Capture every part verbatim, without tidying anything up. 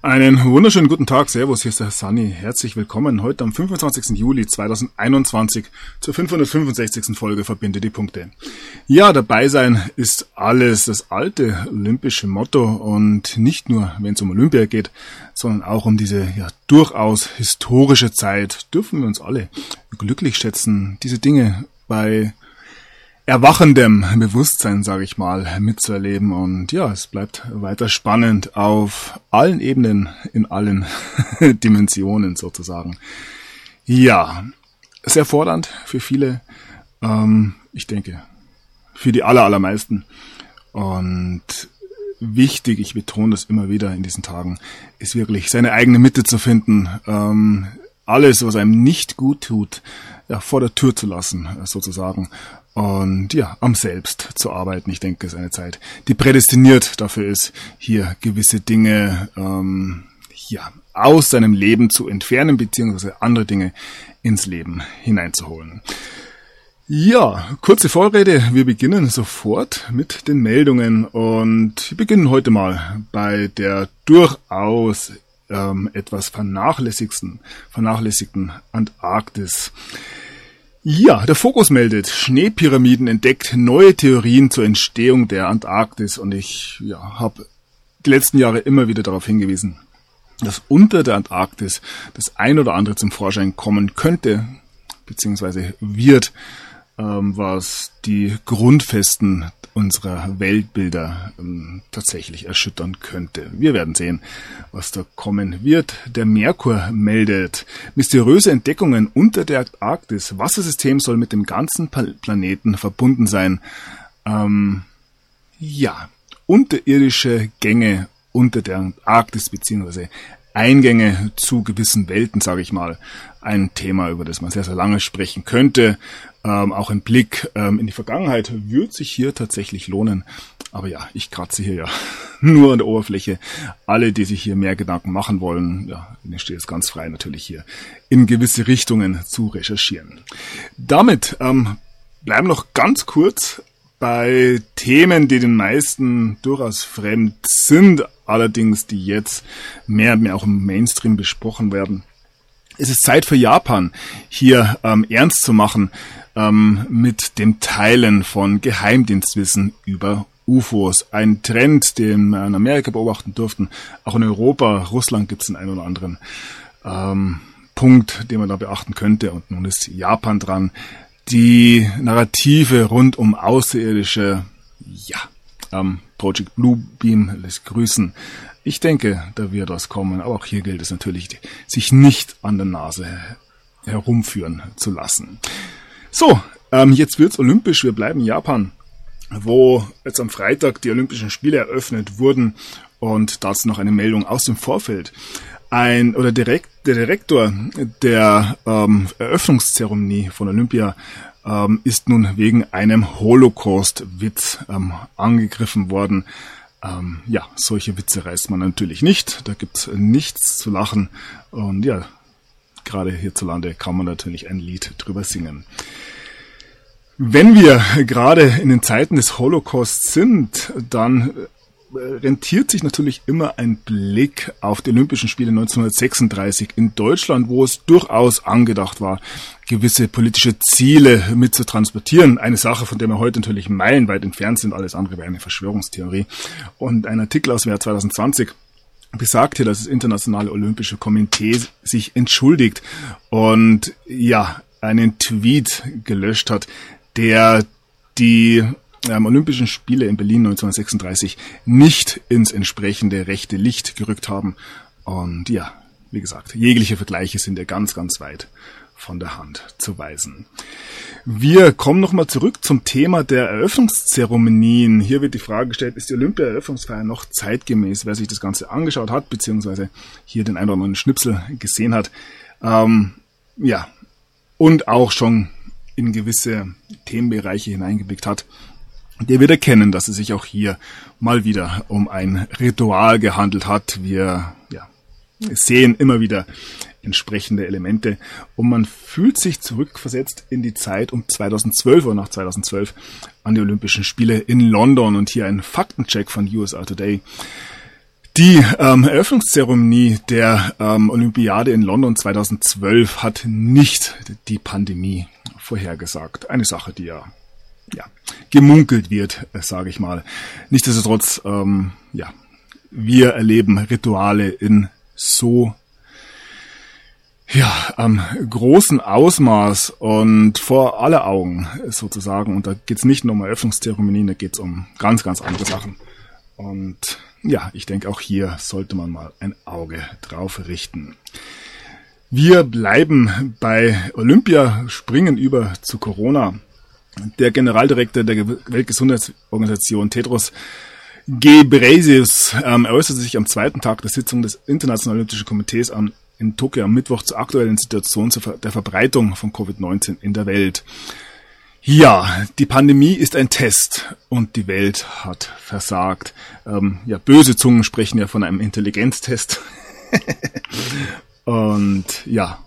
Einen wunderschönen guten Tag, servus, hier ist der Sunny. Herzlich willkommen heute am fünfundzwanzigsten Juli zweitausendeinundzwanzig zur fünfhundertfünfundsechzigsten Folge Verbinde die Punkte. Ja, dabei sein ist alles, das alte olympische Motto, und nicht nur, wenn es um Olympia geht, sondern auch um diese ja durchaus historische Zeit dürfen wir uns alle glücklich schätzen, diese Dinge bei erwachendem Bewusstsein, sage ich mal, mitzuerleben. Und ja, es bleibt weiter spannend auf allen Ebenen, in allen Dimensionen sozusagen. Ja, sehr fordernd für viele, ähm, ich denke, für die aller, allermeisten. Und wichtig, ich betone das immer wieder in diesen Tagen, ist wirklich seine eigene Mitte zu finden, ähm, alles, was einem nicht gut tut, ja, vor der Tür zu lassen, sozusagen. Und ja, am Selbst zu arbeiten. Ich denke, es ist eine Zeit, die prädestiniert dafür ist, hier gewisse Dinge ähm, ja, aus seinem Leben zu entfernen, beziehungsweise andere Dinge ins Leben hineinzuholen. Ja, kurze Vorrede. Wir beginnen sofort mit den Meldungen und wir beginnen heute mal bei der durchaus ähm, etwas vernachlässigten, vernachlässigten Antarktis. Ja, der Fokus meldet, Schneepyramiden entdeckt neue Theorien zur Entstehung der Antarktis, und ich ja, habe die letzten Jahre immer wieder darauf hingewiesen, dass unter der Antarktis das ein oder andere zum Vorschein kommen könnte, beziehungsweise wird, ähm, was die Grundfesten unserer Weltbilder ähm, tatsächlich erschüttern könnte. Wir werden sehen, was da kommen wird. Der Merkur meldet mysteriöse Entdeckungen unter der Antarktis. Wassersystem soll mit dem ganzen Planeten verbunden sein. Ähm, ja, unterirdische Gänge unter der Antarktis beziehungsweise Eingänge zu gewissen Welten, sage ich mal, ein Thema, über das man sehr, sehr lange sprechen könnte. Ähm, auch ein Blick ähm, in die Vergangenheit wird sich hier tatsächlich lohnen. Aber ja, ich kratze hier ja nur an der Oberfläche. Alle, die sich hier mehr Gedanken machen wollen, ja, ihnen steht es ganz frei, natürlich hier in gewisse Richtungen zu recherchieren. Damit ähm, bleiben noch ganz kurz bei Themen, die den meisten durchaus fremd sind, allerdings die jetzt mehr und mehr auch im Mainstream besprochen werden. Es ist Zeit für Japan, hier ähm, ernst zu machen ähm, mit dem Teilen von Geheimdienstwissen über U F Os. Ein Trend, den wir in Amerika beobachten durften, auch in Europa, Russland gibt es den einen oder anderen ähm, Punkt, den man da beachten könnte, und nun ist Japan dran. Die Narrative rund um Außerirdische, ja, ähm, Project Bluebeam lässt grüßen. Ich denke, da wird was kommen, aber auch hier gilt es natürlich, sich nicht an der Nase herumführen zu lassen. So, ähm, jetzt wird's olympisch, wir bleiben in Japan, wo jetzt am Freitag die Olympischen Spiele eröffnet wurden, und dazu noch eine Meldung aus dem Vorfeld. Ein oder direkt der Direktor der ähm, Eröffnungszeremonie von Olympia ähm, ist nun wegen einem Holocaust-Witz ähm, angegriffen worden. Ähm, ja, solche Witze reißt man natürlich nicht. Da gibt's nichts zu lachen. Und ja, gerade hierzulande kann man natürlich ein Lied drüber singen. Wenn wir gerade in den Zeiten des Holocaust sind, dann rentiert sich natürlich immer ein Blick auf die Olympischen Spiele neunzehnhundertsechsunddreißig in Deutschland, wo es durchaus angedacht war, gewisse politische Ziele mit zu transportieren. Eine Sache, von der wir heute natürlich meilenweit entfernt sind, alles andere wäre eine Verschwörungstheorie. Und ein Artikel aus dem Jahr zwanzig zwanzig besagt hier, dass das Internationale Olympische Komitee sich entschuldigt und ja, einen Tweet gelöscht hat, der die ähm, Olympischen Spiele in Berlin neunzehnhundertsechsunddreißig nicht ins entsprechende rechte Licht gerückt haben. Und ja, wie gesagt, jegliche Vergleiche sind ja ganz, ganz weit von der Hand zu weisen. Wir kommen nochmal zurück zum Thema der Eröffnungszeremonien. Hier wird die Frage gestellt, ist die Olympia-Eröffnungsfeier noch zeitgemäß? Wer sich das Ganze angeschaut hat, beziehungsweise hier den einen oder anderen Schnipsel gesehen hat, ähm, ja, und auch schon in gewisse Themenbereiche hineingeblickt hat, der wird erkennen, dass es sich auch hier mal wieder um ein Ritual gehandelt hat. Wir ja, sehen immer wieder entsprechende Elemente und man fühlt sich zurückversetzt in die Zeit um zweitausendzwölf oder nach zweitausendzwölf an die Olympischen Spiele in London. Und hier ein Faktencheck von U S A Today. Die ähm, Eröffnungszeremonie der ähm, Olympiade in London zweitausendzwölf hat nicht die Pandemie vorhergesagt. Eine Sache, die ja, ja gemunkelt wird, äh, sage ich mal. Nichtsdestotrotz, ähm, ja, wir erleben Rituale in so ja am großen Ausmaß und vor aller Augen sozusagen. Und da geht es nicht nur um Eröffnungszeremonien, da geht es um ganz, ganz andere Sachen. Und ja, ich denke, auch hier sollte man mal ein Auge drauf richten. Wir bleiben bei Olympia, springen über zu Corona. Der Generaldirektor der Weltgesundheitsorganisation, Tedros Ghebreyesus, ähm, äußerte sich am zweiten Tag der Sitzung des Internationalen Olympischen Komitees am, in Tokio am Mittwoch zur aktuellen Situation zur, der Verbreitung von Covid neunzehn in der Welt. Ja, die Pandemie ist ein Test und die Welt hat versagt. Ähm, ja, böse Zungen sprechen ja von einem Intelligenztest. Und ja,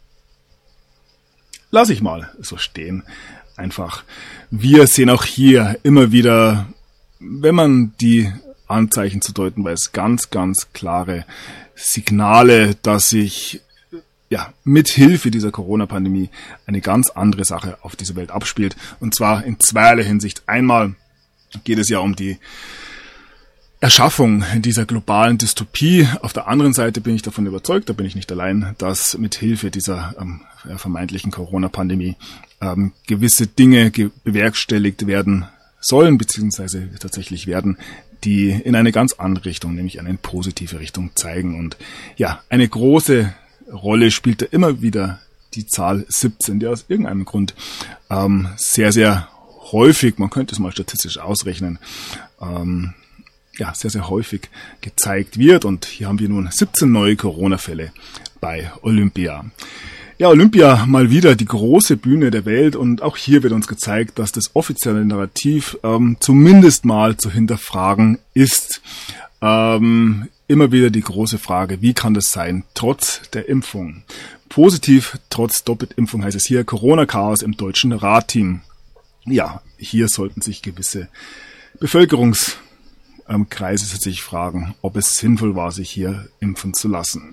lass ich mal so stehen. Einfach. Wir sehen auch hier immer wieder, wenn man die Anzeichen zu deuten weiß, ganz, ganz klare Signale, dass sich ja, mit Hilfe dieser Corona-Pandemie eine ganz andere Sache auf dieser Welt abspielt. Und zwar in zweierlei Hinsicht. Einmal geht es ja um die Erschaffung dieser globalen Dystopie. Auf der anderen Seite bin ich davon überzeugt, da bin ich nicht allein, dass mit Hilfe dieser ähm, vermeintlichen Corona-Pandemie ähm, gewisse Dinge ge- bewerkstelligt werden sollen, beziehungsweise tatsächlich werden, die in eine ganz andere Richtung, nämlich in eine positive Richtung zeigen. Und ja, eine große Rolle spielt da immer wieder die Zahl siebzehn, die aus irgendeinem Grund ähm, sehr, sehr häufig, man könnte es mal statistisch ausrechnen, ähm, ja, sehr, sehr häufig gezeigt wird. Und hier haben wir nun siebzehn neue Corona-Fälle bei Olympia. Ja, Olympia mal wieder die große Bühne der Welt und auch hier wird uns gezeigt, dass das offizielle Narrativ ähm, zumindest mal zu hinterfragen ist. Ähm, immer wieder die große Frage, wie kann das sein, trotz der Impfung? Positiv, trotz Doppeltimpfung heißt es hier Corona-Chaos im deutschen Radteam. Ja, hier sollten sich gewisse Bevölkerungskreise sich fragen, ob es sinnvoll war, sich hier impfen zu lassen.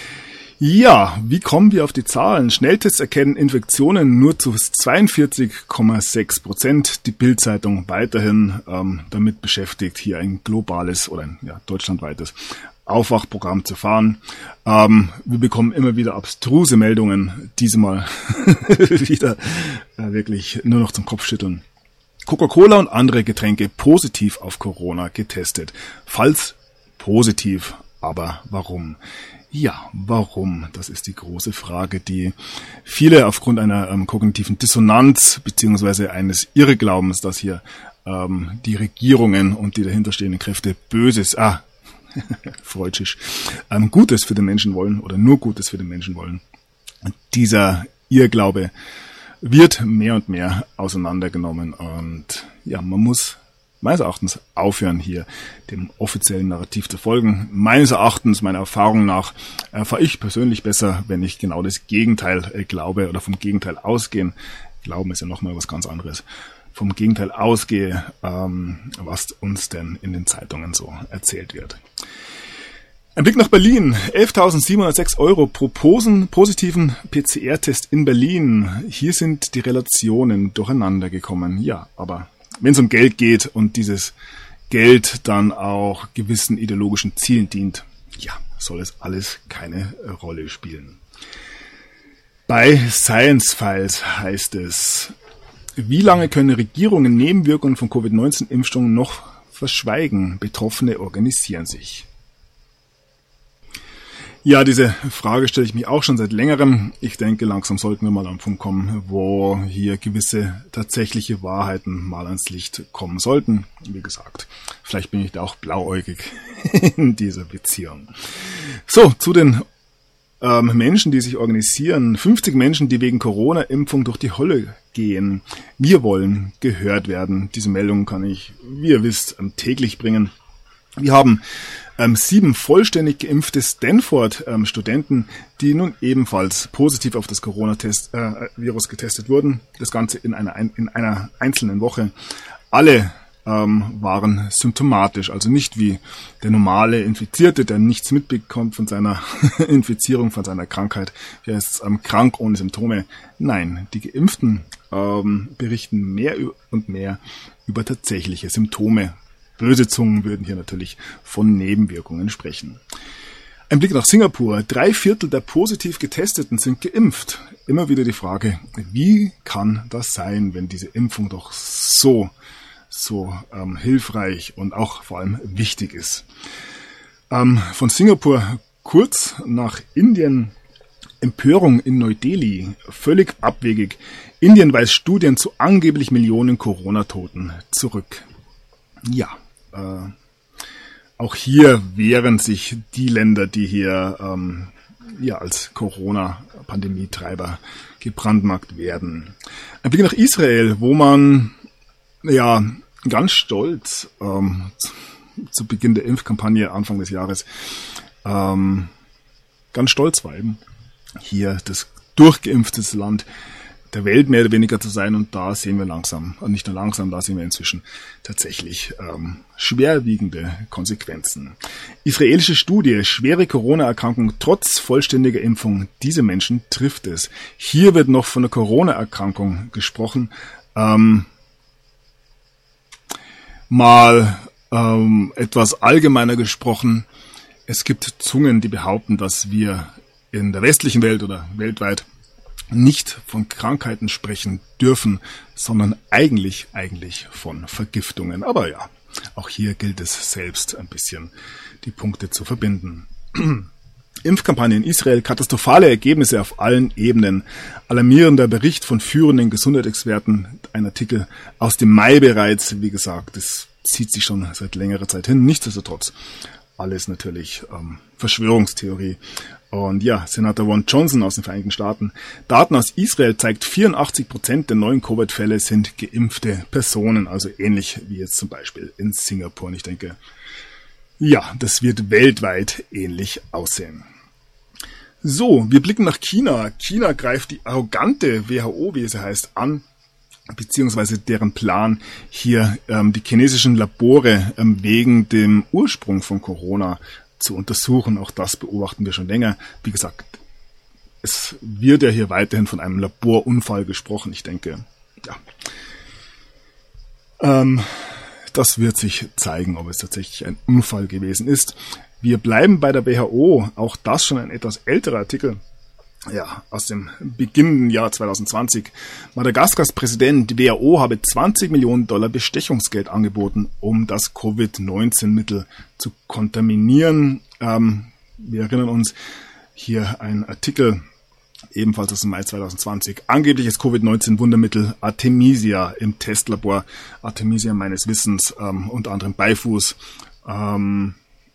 Ja, wie kommen wir auf die Zahlen? Schnelltests erkennen Infektionen nur zu zweiundvierzig Komma sechs Prozent. Die Bild-Zeitung weiterhin ähm, damit beschäftigt, hier ein globales oder ein ja, deutschlandweites Aufwachprogramm zu fahren. Ähm, wir bekommen immer wieder abstruse Meldungen, diesmal wieder äh, wirklich nur noch zum Kopfschütteln. Coca-Cola und andere Getränke positiv auf Corona getestet. Falls positiv, aber warum? Ja, warum? Das ist die große Frage, die viele aufgrund einer ähm, kognitiven Dissonanz beziehungsweise eines Irrglaubens, dass hier ähm, die Regierungen und die dahinterstehenden Kräfte Böses, ah, freudschisch, ähm, Gutes für den Menschen wollen oder nur Gutes für den Menschen wollen. Und dieser Irrglaube wird mehr und mehr auseinandergenommen und ja, man muss meines Erachtens aufhören, hier dem offiziellen Narrativ zu folgen. Meines Erachtens, meiner Erfahrung nach, äh, fahre ich persönlich besser, wenn ich genau das Gegenteil äh, glaube oder vom Gegenteil ausgehen. Glauben ist ja nochmal was ganz anderes. Vom Gegenteil ausgehe, ähm, was uns denn in den Zeitungen so erzählt wird. Ein Blick nach Berlin. elftausendsiebenhundertsechs Euro pro Posen, positiven P C R-Test in Berlin. Hier sind die Relationen durcheinander gekommen. Ja, aber wenn es um Geld geht und dieses Geld dann auch gewissen ideologischen Zielen dient, ja, soll es alles keine Rolle spielen. Bei Science Files heißt es, wie lange können Regierungen Nebenwirkungen von Covid neunzehn Impfungen noch verschweigen? Betroffene organisieren sich. Ja, diese Frage stelle ich mich auch schon seit längerem. Ich denke, langsam sollten wir mal am Punkt kommen, wo hier gewisse tatsächliche Wahrheiten mal ans Licht kommen sollten. Wie gesagt, vielleicht bin ich da auch blauäugig in dieser Beziehung. So, zu den ähm, Menschen, die sich organisieren. fünfzig Menschen, die wegen Corona-Impfung durch die Hölle gehen. Wir wollen gehört werden. Diese Meldung kann ich, wie ihr wisst, täglich bringen. Wir haben ähm, sieben vollständig geimpfte Stanford-Studenten, ähm, die nun ebenfalls positiv auf das Corona-Virus äh, getestet wurden. Das Ganze in einer, in einer einzelnen Woche. Alle ähm, waren symptomatisch, also nicht wie der normale Infizierte, der nichts mitbekommt von seiner Infizierung, von seiner Krankheit, der ist ähm, krank ohne Symptome. Nein, die Geimpften ähm, berichten mehr und mehr über tatsächliche Symptome. Böse Zungen würden hier natürlich von Nebenwirkungen sprechen. Ein Blick nach Singapur. Drei Viertel der positiv Getesteten sind geimpft. Immer wieder die Frage, wie kann das sein, wenn diese Impfung doch so, so ähm, hilfreich und auch vor allem wichtig ist. Ähm, von Singapur kurz nach Indien. Empörung in Neu-Delhi. Völlig abwegig. Indien weist Studien zu angeblich Millionen Corona-Toten zurück. Ja, äh, auch hier wehren sich die Länder, die hier ähm, ja als Corona-Pandemietreiber gebrandmarkt werden. Ein Blick nach Israel, wo man ja ganz stolz ähm, zu, zu Beginn der Impfkampagne Anfang des Jahres ähm, ganz stolz war eben, hier das durchgeimpfteste Land der Welt mehr oder weniger zu sein, und da sehen wir langsam, und nicht nur langsam, da sehen wir inzwischen tatsächlich ähm, schwerwiegende Konsequenzen. Israelische Studie, schwere Corona-Erkrankung trotz vollständiger Impfung, diese Menschen trifft es. Hier wird noch von einer Corona-Erkrankung gesprochen. Ähm, mal ähm, etwas allgemeiner gesprochen, es gibt Zungen, die behaupten, dass wir in der westlichen Welt oder weltweit nicht von Krankheiten sprechen dürfen, sondern eigentlich, eigentlich von Vergiftungen. Aber ja, auch hier gilt es selbst ein bisschen die Punkte zu verbinden. Impfkampagne in Israel, katastrophale Ergebnisse auf allen Ebenen. Alarmierender Bericht von führenden Gesundheitsexperten, ein Artikel aus dem Mai bereits, wie gesagt, das zieht sich schon seit längerer Zeit hin. Nichtsdestotrotz, alles natürlich ähm, Verschwörungstheorie. Und ja, Senator Ron Johnson aus den Vereinigten Staaten. Daten aus Israel zeigt, vierundachtzig Prozent der neuen Covid-Fälle sind geimpfte Personen, also ähnlich wie jetzt zum Beispiel in Singapur. Und ich denke, ja, das wird weltweit ähnlich aussehen. So, wir blicken nach China. China greift die arrogante W H O, wie es heißt, an, beziehungsweise deren Plan, hier ähm, die chinesischen Labore ähm, wegen dem Ursprung von Corona zu untersuchen. Auch das beobachten wir schon länger. Wie gesagt, es wird ja hier weiterhin von einem Laborunfall gesprochen. Ich denke, ja, ähm, das wird sich zeigen, ob es tatsächlich ein Unfall gewesen ist. Wir bleiben bei der W H O. Auch das schon ein etwas älterer Artikel. Ja, aus dem beginnenden Jahr zwanzig zwanzig. Madagaskars Präsident, die W H O habe zwanzig Millionen Dollar Bestechungsgeld angeboten, um das Covid neunzehn Mittel zu kontaminieren. Ähm, wir erinnern uns, hier ein Artikel, ebenfalls aus dem Mai zwanzig zwanzig. Angebliches Covid neunzehn Wundermittel Artemisia im Testlabor. Artemisia meines Wissens, ähm, unter anderem Beifuß. Ähm,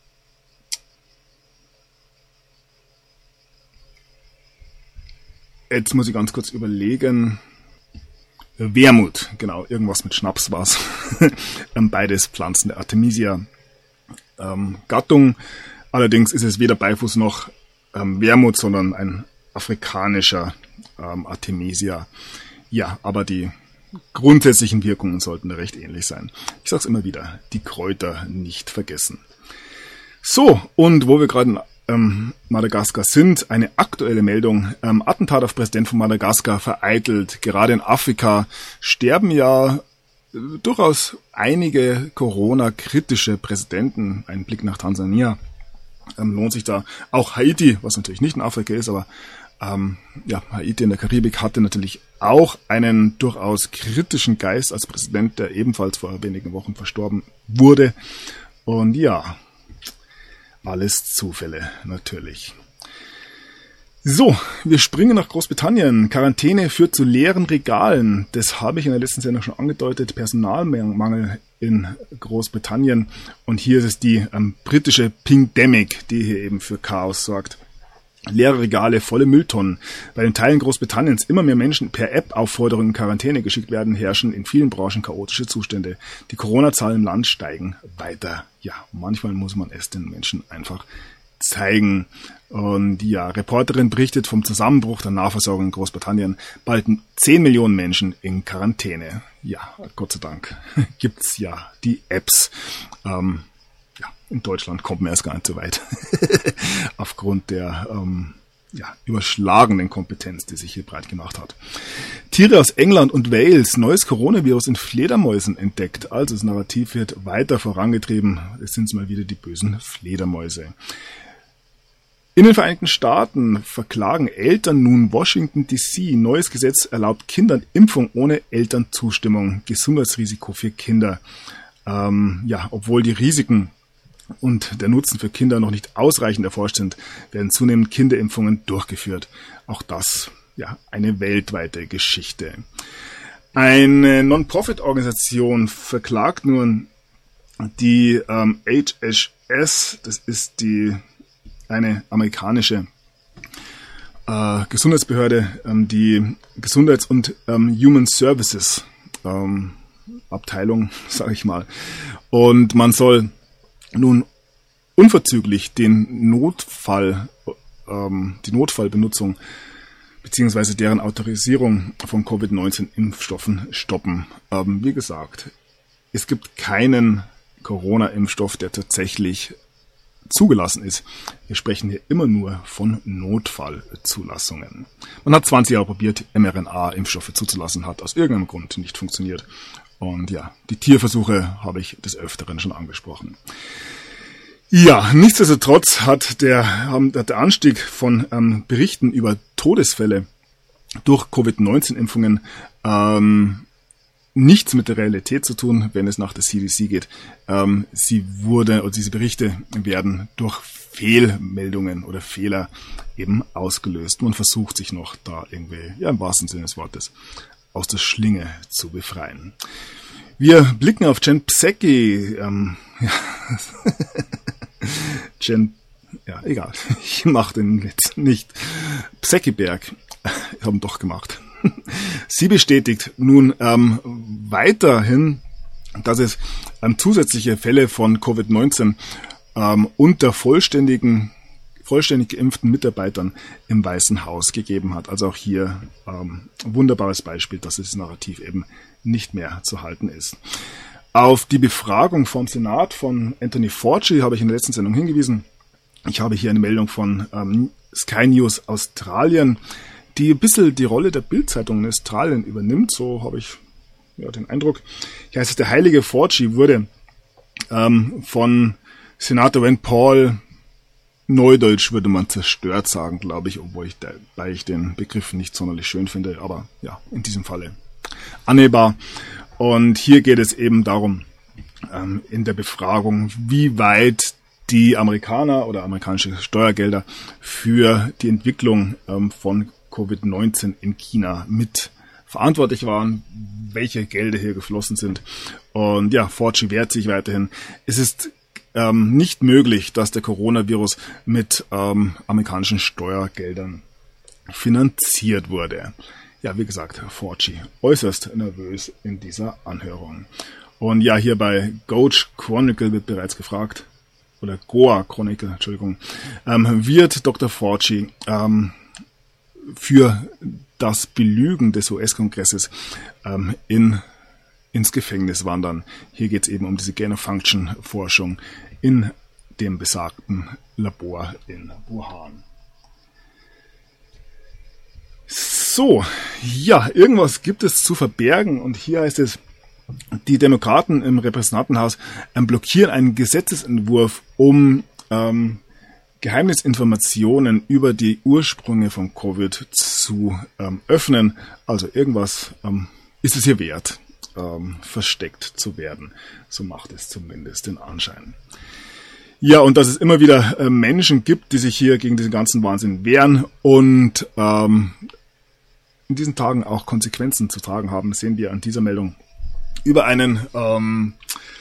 Jetzt muss ich ganz kurz überlegen. Wermut, genau, irgendwas mit Schnaps war's. Beides Pflanzen der Artemisia ähm, Gattung. Allerdings ist es weder Beifuß noch ähm, Wermut, sondern ein afrikanischer ähm, Artemisia. Ja, aber die grundsätzlichen Wirkungen sollten recht ähnlich sein. Ich sag's immer wieder, die Kräuter nicht vergessen. So, und wo wir gerade in Ähm, Madagaskar sind, eine aktuelle Meldung, ähm, Attentat auf Präsident von Madagaskar vereitelt. Gerade in Afrika sterben ja äh, durchaus einige Corona-kritische Präsidenten. Ein Blick nach Tansania ähm, lohnt sich da. Auch Haiti, was natürlich nicht in Afrika ist, aber ähm, ja, Haiti in der Karibik hatte natürlich auch einen durchaus kritischen Geist als Präsident, der ebenfalls vor wenigen Wochen verstorben wurde. Und ja, alles Zufälle, natürlich. So, wir springen nach Großbritannien. Quarantäne führt zu leeren Regalen. Das habe ich in der letzten Sendung schon angedeutet. Personalmangel in Großbritannien. Und hier ist es die ähm, britische Pingdemic, die hier eben für Chaos sorgt. Leere Regale, volle Mülltonnen. Weil in Teilen Großbritanniens immer mehr Menschen per App-Aufforderung in Quarantäne geschickt werden, herrschen in vielen Branchen chaotische Zustände. Die Corona-Zahlen im Land steigen weiter. Ja, manchmal muss man es den Menschen einfach zeigen. Und ja, Reporterin berichtet vom Zusammenbruch der Nahversorgung in Großbritannien. Bald zehn Millionen Menschen in Quarantäne. ja, Gott sei Dank gibt's ja die Apps. Ähm, ja, in Deutschland kommt man erst gar nicht so weit. Aufgrund der ähm, ja, überschlagenden Kompetenz, die sich hier breit gemacht hat. Tiere aus England und Wales, neues Coronavirus in Fledermäusen entdeckt. Also das Narrativ wird weiter vorangetrieben. Es sind mal wieder die bösen Fledermäuse. In den Vereinigten Staaten verklagen Eltern nun Washington D C. Neues Gesetz erlaubt Kindern Impfung ohne Elternzustimmung. Gesundheitsrisiko für Kinder. Ähm, ja, obwohl die Risiken und der Nutzen für Kinder noch nicht ausreichend erforscht sind, werden zunehmend Kinderimpfungen durchgeführt. Auch das, ja, eine weltweite Geschichte. Eine Non-Profit-Organisation verklagt nun die ähm, H H S, das ist die eine amerikanische äh, Gesundheitsbehörde, ähm, die Gesundheits- und ähm, Human Services ähm, Abteilung, sage ich mal. Und man soll nun unverzüglich den Notfall, ähm, die Notfallbenutzung beziehungsweise deren Autorisierung von Covid neunzehn Impfstoffen stoppen. Ähm, wie gesagt, es gibt keinen Corona-Impfstoff, der tatsächlich zugelassen ist. Wir sprechen hier immer nur von Notfallzulassungen. Man hat zwanzig Jahre probiert, mRNA-Impfstoffe zuzulassen, hat aus irgendeinem Grund nicht funktioniert. Und ja, die Tierversuche habe ich des Öfteren schon angesprochen. Ja, nichtsdestotrotz hat der, hat der Anstieg von ähm, Berichten über Todesfälle durch Covid neunzehn Impfungen ähm, nichts mit der Realität zu tun, wenn es nach der C D C geht. Ähm, sie wurde, oder diese Berichte werden durch Fehlmeldungen oder Fehler eben ausgelöst. Man versucht sich noch da irgendwie, ja im wahrsten Sinne des Wortes, aus der Schlinge zu befreien. Wir blicken auf Jen Psaki. Ähm, ja. Jen, ja, egal. Ich mache den jetzt nicht. Psakiberg. Ich habe ihn doch gemacht. Sie bestätigt nun ähm, weiterhin, dass es ähm, zusätzliche Fälle von Covid neunzehn ähm, unter vollständigen vollständig geimpften Mitarbeitern im Weißen Haus gegeben hat. Also auch hier ähm, ein wunderbares Beispiel, dass das Narrativ eben nicht mehr zu halten ist. Auf die Befragung vom Senat von Anthony Fauci habe ich in der letzten Sendung hingewiesen. Ich habe hier eine Meldung von ähm, Sky News Australien, die ein bisschen die Rolle der Bild-Zeitung in Australien übernimmt. So habe ich ja, den Eindruck. Hier heißt es, der heilige Fauci wurde ähm, von Senator Rand Paul, Neudeutsch würde man zerstört sagen, glaube ich, obwohl ich, dabei ich den Begriff nicht sonderlich schön finde, aber ja, in diesem Falle annehmbar. Und hier geht es eben darum, ähm, in der Befragung, wie weit die Amerikaner oder amerikanische Steuergelder für die Entwicklung ähm, von Covid neunzehn in China mit verantwortlich waren, welche Gelder hier geflossen sind. Und ja, Fauci wehrt sich weiterhin. Es ist ähm, nicht möglich, dass der Coronavirus mit ähm, amerikanischen Steuergeldern finanziert wurde. Ja, wie gesagt, Fauci äußerst nervös in dieser Anhörung. Und ja, hier bei Goat Chronicle wird bereits gefragt, oder Goa Chronicle, Entschuldigung, ähm, wird Doktor Fauci ähm, für das Belügen des U S-Kongresses ähm, in, ins Gefängnis wandern. Hier geht es eben um diese Gain-of-Function-Forschung in dem besagten Labor in Wuhan. So, ja, irgendwas gibt es zu verbergen und hier heißt es, die Demokraten im Repräsentantenhaus ähm, blockieren einen Gesetzesentwurf, um ähm, Geheimnisinformationen über die Ursprünge von Covid zu ähm, öffnen. Also irgendwas ähm, ist es hier wert, ähm, versteckt zu werden. So macht es zumindest den Anschein. Ja, und dass es immer wieder äh, Menschen gibt, die sich hier gegen diesen ganzen Wahnsinn wehren und ähm, in diesen Tagen auch Konsequenzen zu tragen haben, sehen wir an dieser Meldung über einen ähm,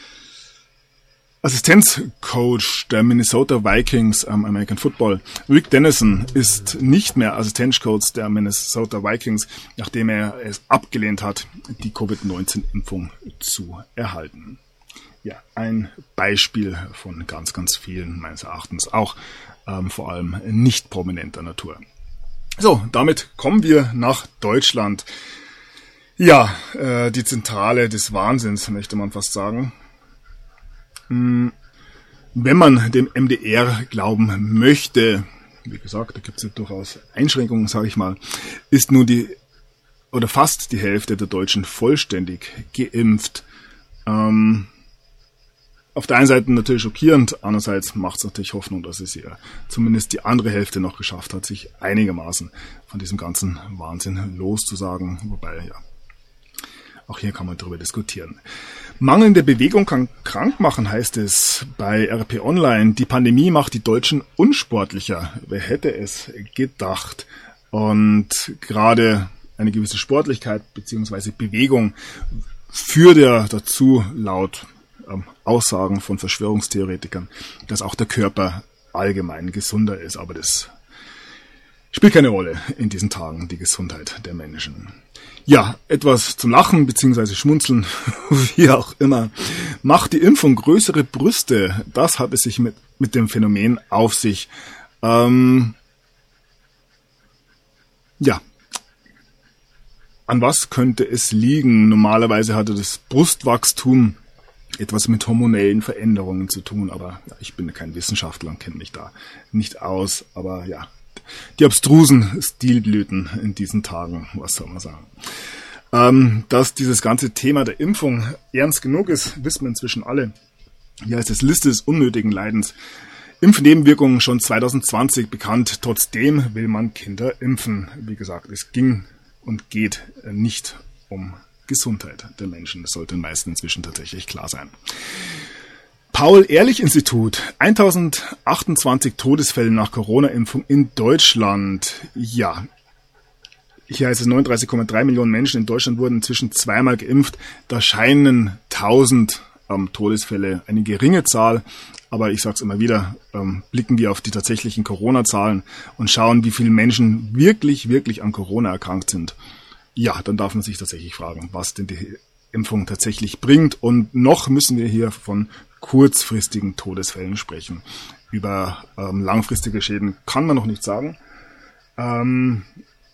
Assistenzcoach der Minnesota Vikings am American Football. Rick Dennison ist nicht mehr Assistenzcoach der Minnesota Vikings, nachdem er es abgelehnt hat, die Covid neunzehn Impfung zu erhalten. Ja, ein Beispiel von ganz, ganz vielen, meines Erachtens auch ähm, vor allem nicht prominenter Natur. So, damit kommen wir nach Deutschland. Ja, äh, die Zentrale des Wahnsinns, möchte man fast sagen. Hm, wenn man dem M D R glauben möchte, wie gesagt, da gibt es ja durchaus Einschränkungen, sage ich mal, ist nun die oder fast die Hälfte der Deutschen vollständig geimpft. Ähm, auf der einen Seite natürlich schockierend, andererseits macht es natürlich Hoffnung, dass es ja zumindest die andere Hälfte noch geschafft hat, sich einigermaßen von diesem ganzen Wahnsinn loszusagen. Wobei, ja, auch hier kann man darüber diskutieren. Mangelnde Bewegung kann krank machen, heißt es bei R P Online. Die Pandemie macht die Deutschen unsportlicher. Wer hätte es gedacht? Und gerade eine gewisse Sportlichkeit bzw. Bewegung führt ja dazu, laut ähm, Aussagen von Verschwörungstheoretikern, dass auch der Körper allgemein gesunder ist. Aber das spielt keine Rolle in diesen Tagen, die Gesundheit der Menschen. Ja, etwas zum Lachen bzw. Schmunzeln, wie auch immer. Macht die Impfung größere Brüste? Das hat es sich mit, mit dem Phänomen auf sich. Ähm, ja, an was könnte es liegen? Normalerweise hatte das Brustwachstum etwas mit hormonellen Veränderungen zu tun, aber ja, ich bin kein Wissenschaftler und kenne mich da nicht aus. Aber ja, die abstrusen Stilblüten in diesen Tagen, was soll man sagen. Ähm, dass dieses ganze Thema der Impfung ernst genug ist, wissen wir inzwischen alle. Hier heißt es Liste des unnötigen Leidens. Impfnebenwirkungen schon zwanzig zwanzig bekannt. Trotzdem will man Kinder impfen. Wie gesagt, es ging und geht nicht um Gesundheit der Menschen. Das sollte den meisten inzwischen tatsächlich klar sein. Paul-Ehrlich-Institut, tausendachtundzwanzig Todesfälle nach Corona-Impfung in Deutschland. Ja, hier heißt es neununddreißig Komma drei Millionen Menschen in Deutschland wurden inzwischen zweimal geimpft. Da scheinen tausend ähm, Todesfälle eine geringe Zahl. Aber ich sage es immer wieder, ähm, blicken wir auf die tatsächlichen Corona-Zahlen und schauen, wie viele Menschen wirklich, wirklich an Corona erkrankt sind. Ja, dann darf man sich tatsächlich fragen, was denn die Impfung tatsächlich bringt. Und noch müssen wir hier von kurzfristigen Todesfällen sprechen. Über ähm, langfristige Schäden kann man noch nicht sagen. Ähm,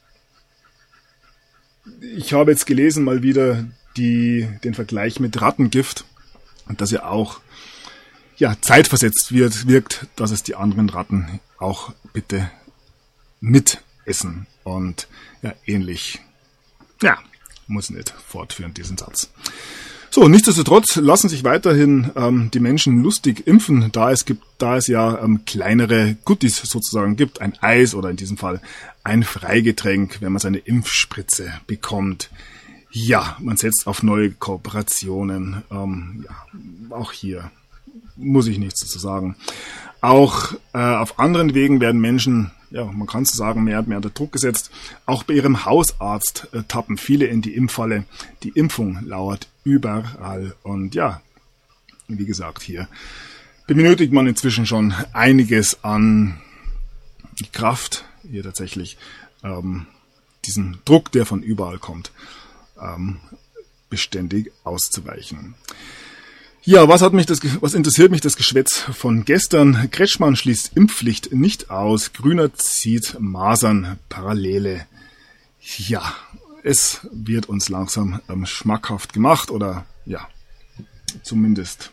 ich habe jetzt gelesen mal wieder die, den Vergleich mit Rattengift und dass ja auch ja, zeitversetzt wird, wirkt, dass es die anderen Ratten auch bitte mitessen. Und ja, ähnlich. Ja, muss nicht fortführen, diesen Satz. So, nichtsdestotrotz lassen sich weiterhin ähm, die Menschen lustig impfen, da es gibt, da es ja ähm, kleinere Goodies sozusagen gibt, ein Eis oder in diesem Fall ein Freigetränk, wenn man seine Impfspritze bekommt. Ja, man setzt auf neue Kooperationen. Ähm, ja, auch hier muss ich nichts dazu sagen. Auch äh, auf anderen Wegen werden Menschen, ja, man kann so sagen, mehr und mehr unter Druck gesetzt. Auch bei ihrem Hausarzt äh, tappen viele in die Impffalle. Die Impfung lauert überall. Und ja, wie gesagt, hier benötigt man inzwischen schon einiges an Kraft, hier tatsächlich ähm, diesen Druck, der von überall kommt, ähm, beständig auszuweichen. Ja, was hat mich das, was interessiert mich das Geschwätz von gestern? Kretschmann schließt Impfpflicht nicht aus. Grüner zieht Masern-Parallele. Ja, es wird uns langsam ähm, schmackhaft gemacht oder ja, zumindest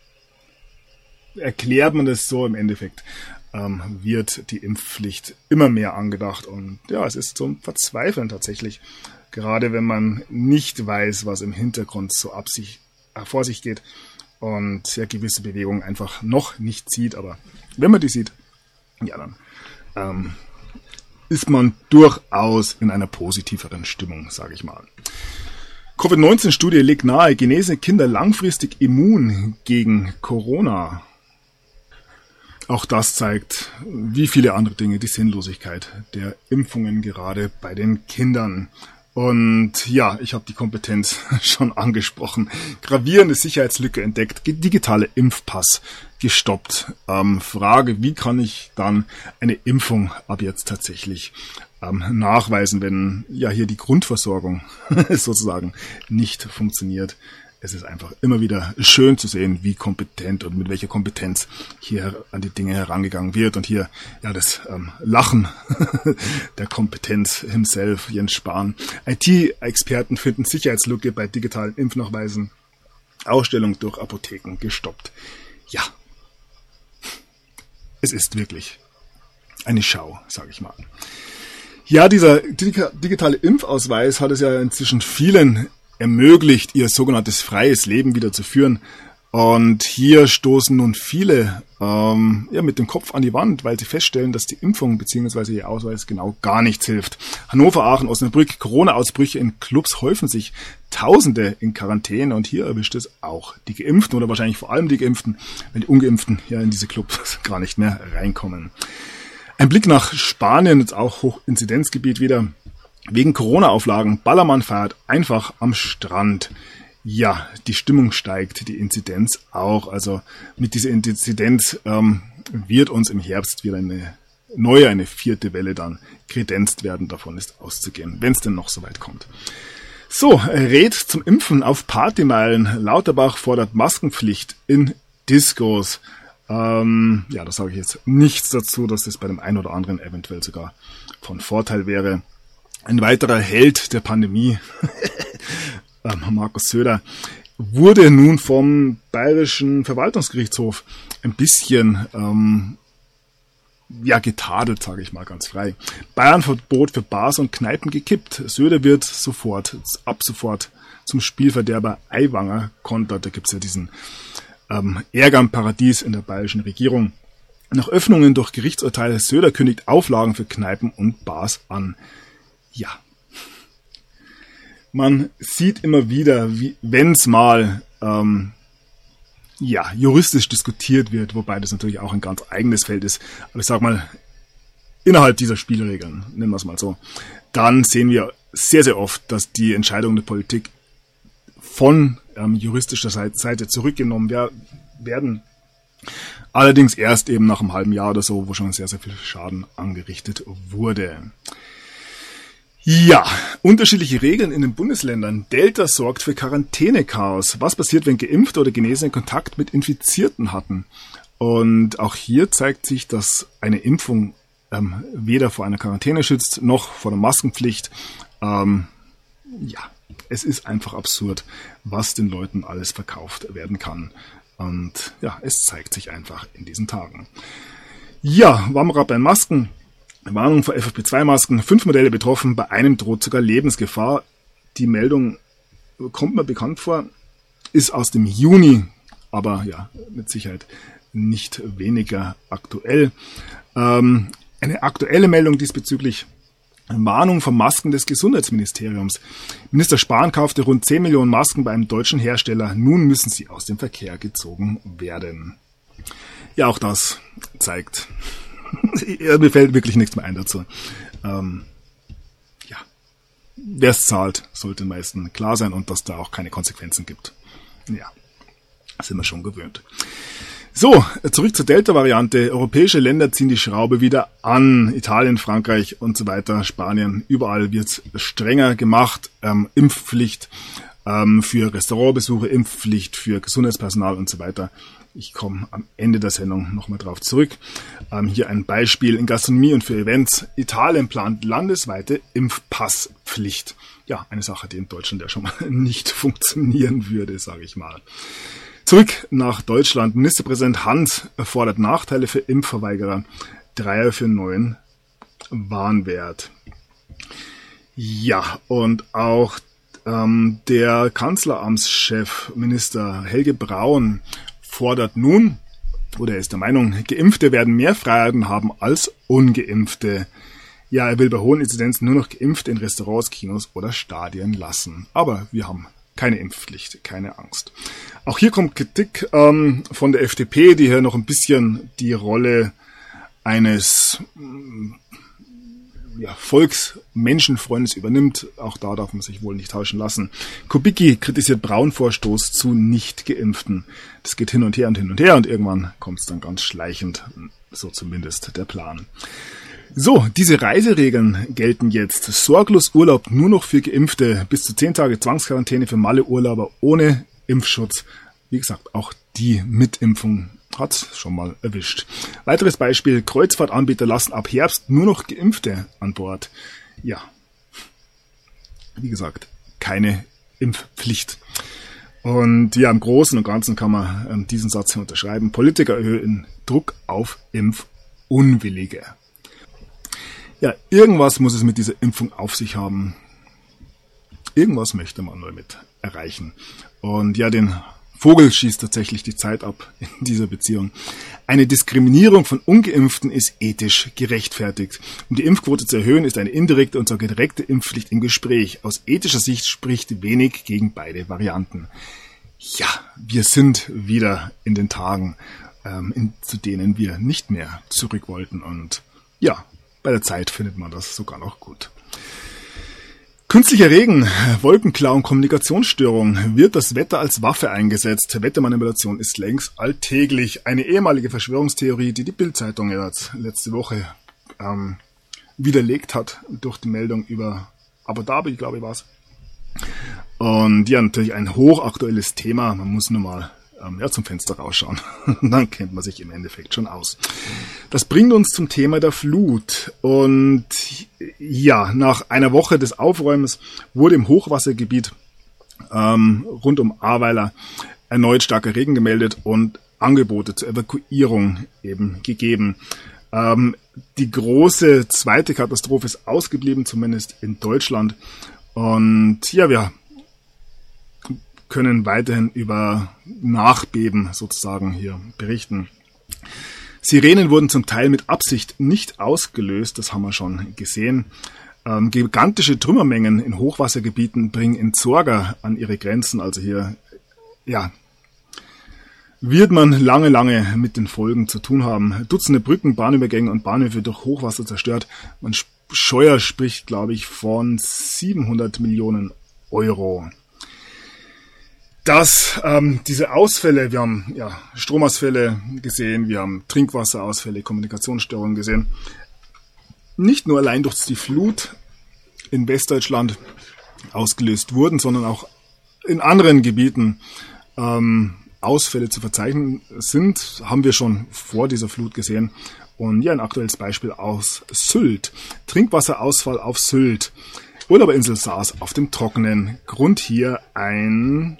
erklärt man das so im Endeffekt. Ähm, wird die Impfpflicht immer mehr angedacht und ja, es ist zum Verzweifeln tatsächlich. Gerade wenn man nicht weiß, was im Hintergrund so ab sich, äh, vor sich geht. Und ja, gewisse Bewegungen einfach noch nicht sieht, aber wenn man die sieht, ja, dann ähm, ist man durchaus in einer positiveren Stimmung, sage ich mal. Covid neunzehn Studie legt nahe, genese Kinder langfristig immun gegen Corona. Auch das zeigt, wie viele andere Dinge, die Sinnlosigkeit der Impfungen gerade bei den Kindern. Und ja, ich habe die Kompetenz schon angesprochen. Gravierende Sicherheitslücke entdeckt, digitale Impfpass gestoppt. Ähm, Frage, wie kann ich dann eine Impfung ab jetzt tatsächlich ähm, nachweisen, wenn ja hier die Grundversorgung sozusagen nicht funktioniert. es ist einfach immer wieder schön zu sehen, wie kompetent und mit welcher Kompetenz hier an die Dinge herangegangen wird. Und hier ja das ähm, Lachen der Kompetenz himself, Jens Spahn. I T-Experten finden Sicherheitslücke bei digitalen Impfnachweisen. Ausstellung durch Apotheken gestoppt. Ja, es ist wirklich eine Schau, sage ich mal. Ja, dieser digitale Impfausweis hat es ja inzwischen vielen ermöglicht, ihr sogenanntes freies Leben wieder zu führen. Und hier stoßen nun viele ähm, ja, mit dem Kopf an die Wand, weil sie feststellen, dass die Impfung bzw. ihr Ausweis genau gar nichts hilft. Hannover, Aachen, Osnabrück, Corona-Ausbrüche in Clubs häufen sich, Tausende in Quarantäne und hier erwischt es auch die Geimpften oder wahrscheinlich vor allem die Geimpften, wenn die Ungeimpften ja in diese Clubs gar nicht mehr reinkommen. Ein Blick nach Spanien, jetzt auch Hochinzidenzgebiet wieder. Wegen Corona-Auflagen, Ballermann feiert einfach am Strand. Ja, die Stimmung steigt, die Inzidenz auch. Also mit dieser Inzidenz ähm, wird uns im Herbst wieder eine neue, eine vierte Welle dann kredenzt werden. Davon ist auszugehen, wenn es denn noch so weit kommt. So, rät zum Impfen auf Partymeilen. Lauterbach fordert Maskenpflicht in Discos. Ähm, ja, da sage ich jetzt nichts dazu, dass das bei dem einen oder anderen eventuell sogar von Vorteil wäre. Ein weiterer Held der Pandemie, Markus Söder, wurde nun vom Bayerischen Verwaltungsgerichtshof ein bisschen ähm, ja getadelt, sage ich mal ganz frei. Bayern-Verbot für Bars und Kneipen gekippt. Söder wird sofort, ab sofort zum Spielverderber Aiwanger kontert. Da gibt's ja diesen ähm, Ärger im Paradies in der bayerischen Regierung. Nach Öffnungen durch Gerichtsurteile, Söder kündigt Auflagen für Kneipen und Bars an. Ja, man sieht immer wieder, wie, wenn's mal ähm, ja juristisch diskutiert wird, wobei das natürlich auch ein ganz eigenes Feld ist, aber ich sag mal, innerhalb dieser Spielregeln, nennen wir es mal so, dann sehen wir sehr, sehr oft, dass die Entscheidungen der Politik von ähm, juristischer Seite zurückgenommen wer- werden. Allerdings erst eben nach einem halben Jahr oder so, wo schon sehr, sehr viel Schaden angerichtet wurde. Ja, unterschiedliche Regeln in den Bundesländern. Delta sorgt für Quarantänechaos. Was passiert, wenn Geimpfte oder Genesene Kontakt mit Infizierten hatten? Und auch hier zeigt sich, dass eine Impfung ähm, weder vor einer Quarantäne schützt, noch vor der Maskenpflicht. Ähm, ja, es ist einfach absurd, was den Leuten alles verkauft werden kann. Und ja, es zeigt sich einfach in diesen Tagen. Ja, waren wir gerade bei Masken. Warnung vor F F P zwei Masken, fünf Modelle betroffen, bei einem droht sogar Lebensgefahr. Die Meldung kommt mir bekannt vor, ist aus dem Juni, aber ja, mit Sicherheit nicht weniger aktuell. Ähm, eine aktuelle Meldung diesbezüglich, Warnung vor Masken des Gesundheitsministeriums. Minister Spahn kaufte rund zehn Millionen Masken bei einem deutschen Hersteller, nun müssen sie aus dem Verkehr gezogen werden. Ja, auch das zeigt... Mir fällt wirklich nichts mehr ein dazu. Ähm, ja, wer es zahlt, sollte den meisten klar sein und dass da auch keine Konsequenzen gibt. Ja, sind wir schon gewöhnt. So, zurück zur Delta-Variante. Europäische Länder ziehen die Schraube wieder an. Italien, Frankreich und so weiter, Spanien, überall wird es strenger gemacht. Ähm, Impfpflicht ähm, für Restaurantbesuche, Impfpflicht für Gesundheitspersonal und so weiter. Ich komme am Ende der Sendung nochmal drauf zurück. Ähm, hier ein Beispiel in Gastronomie und für Events. Italien plant landesweite Impfpasspflicht. Ja, eine Sache, die in Deutschland ja schon mal nicht funktionieren würde, sage ich mal. Zurück nach Deutschland. Ministerpräsident Hans fordert Nachteile für Impfverweigerer. Dreier für neuen Warenwert. Ja, und auch ähm, der Kanzleramtschef, Minister Helge Braun, fordert nun, oder er ist der Meinung, Geimpfte werden mehr Freiheiten haben als Ungeimpfte. Ja, er will bei hohen Inzidenzen nur noch Geimpfte in Restaurants, Kinos oder Stadien lassen. Aber wir haben keine Impfpflicht, keine Angst. Auch hier kommt Kritik ähm, von der F D P, die hier noch ein bisschen die Rolle eines ja, Volksmenschenfreundes übernimmt. Auch da darf man sich wohl nicht tauschen lassen. Kubicki kritisiert Braun-Vorstoß zu Nicht-Geimpften. Das geht hin und her und hin und her und irgendwann kommt es dann ganz schleichend. So zumindest der Plan. So, diese Reiseregeln gelten jetzt. Sorglos Urlaub nur noch für Geimpfte. Bis zu zehn Tage Zwangsquarantäne für Malle-Urlauber ohne Impfschutz. Wie gesagt, auch die Mitimpfung hat schon mal erwischt. Weiteres Beispiel, Kreuzfahrtanbieter lassen ab Herbst nur noch Geimpfte an Bord. Ja, wie gesagt, keine Impfpflicht. Und ja, im Großen und Ganzen kann man ähm, diesen Satz hier unterschreiben. Politiker erhöhen Druck auf Impfunwillige. Ja, irgendwas muss es mit dieser Impfung auf sich haben. Irgendwas möchte man damit erreichen. Und ja, den Vogel schießt tatsächlich die Zeit ab in dieser Beziehung. Eine Diskriminierung von Ungeimpften ist ethisch gerechtfertigt. Um die Impfquote zu erhöhen, ist eine indirekte und sogar direkte Impfpflicht im Gespräch. Aus ethischer Sicht spricht wenig gegen beide Varianten. Ja, wir sind wieder in den Tagen, ähm, in, zu denen wir nicht mehr zurück wollten. Und ja, bei der Zeit findet man das sogar noch gut. Künstlicher Regen, Wolkenklau und Kommunikationsstörung. Wird das Wetter als Waffe eingesetzt? Wettermanipulation ist längst alltäglich. Eine ehemalige Verschwörungstheorie, die die Bild-Zeitung jetzt letzte Woche ähm, widerlegt hat durch die Meldung über Abu Dhabi, glaube ich, war es. Und ja, natürlich ein hochaktuelles Thema. Man muss nur mal ähm, ja, zum Fenster rausschauen. Dann kennt man sich im Endeffekt schon aus. Das bringt uns zum Thema der Flut. Und ja, nach einer Woche des Aufräumens wurde im Hochwassergebiet ähm, rund um Ahrweiler erneut starker Regen gemeldet und Angebote zur Evakuierung eben gegeben. Ähm, die große zweite Katastrophe ist ausgeblieben, zumindest in Deutschland. Und ja, wir können weiterhin über Nachbeben sozusagen hier berichten. Sirenen wurden zum Teil mit Absicht nicht ausgelöst, das haben wir schon gesehen. Ähm, gigantische Trümmermengen in Hochwassergebieten bringen Entsorger an ihre Grenzen. Also hier, ja, wird man lange, lange mit den Folgen zu tun haben. Dutzende Brücken, Bahnübergänge und Bahnhöfe durch Hochwasser zerstört. Man Scheuer spricht, glaube ich, von siebenhundert Millionen Euro. Dass ähm, diese Ausfälle, wir haben ja Stromausfälle gesehen, wir haben Trinkwasserausfälle, Kommunikationsstörungen gesehen, nicht nur allein durch die Flut in Westdeutschland ausgelöst wurden, sondern auch in anderen Gebieten ähm, Ausfälle zu verzeichnen sind, haben wir schon vor dieser Flut gesehen. Und ja, ein aktuelles Beispiel aus Sylt. Trinkwasserausfall auf Sylt. Urlauberinsel saß auf dem Trockenen. Grund hier ein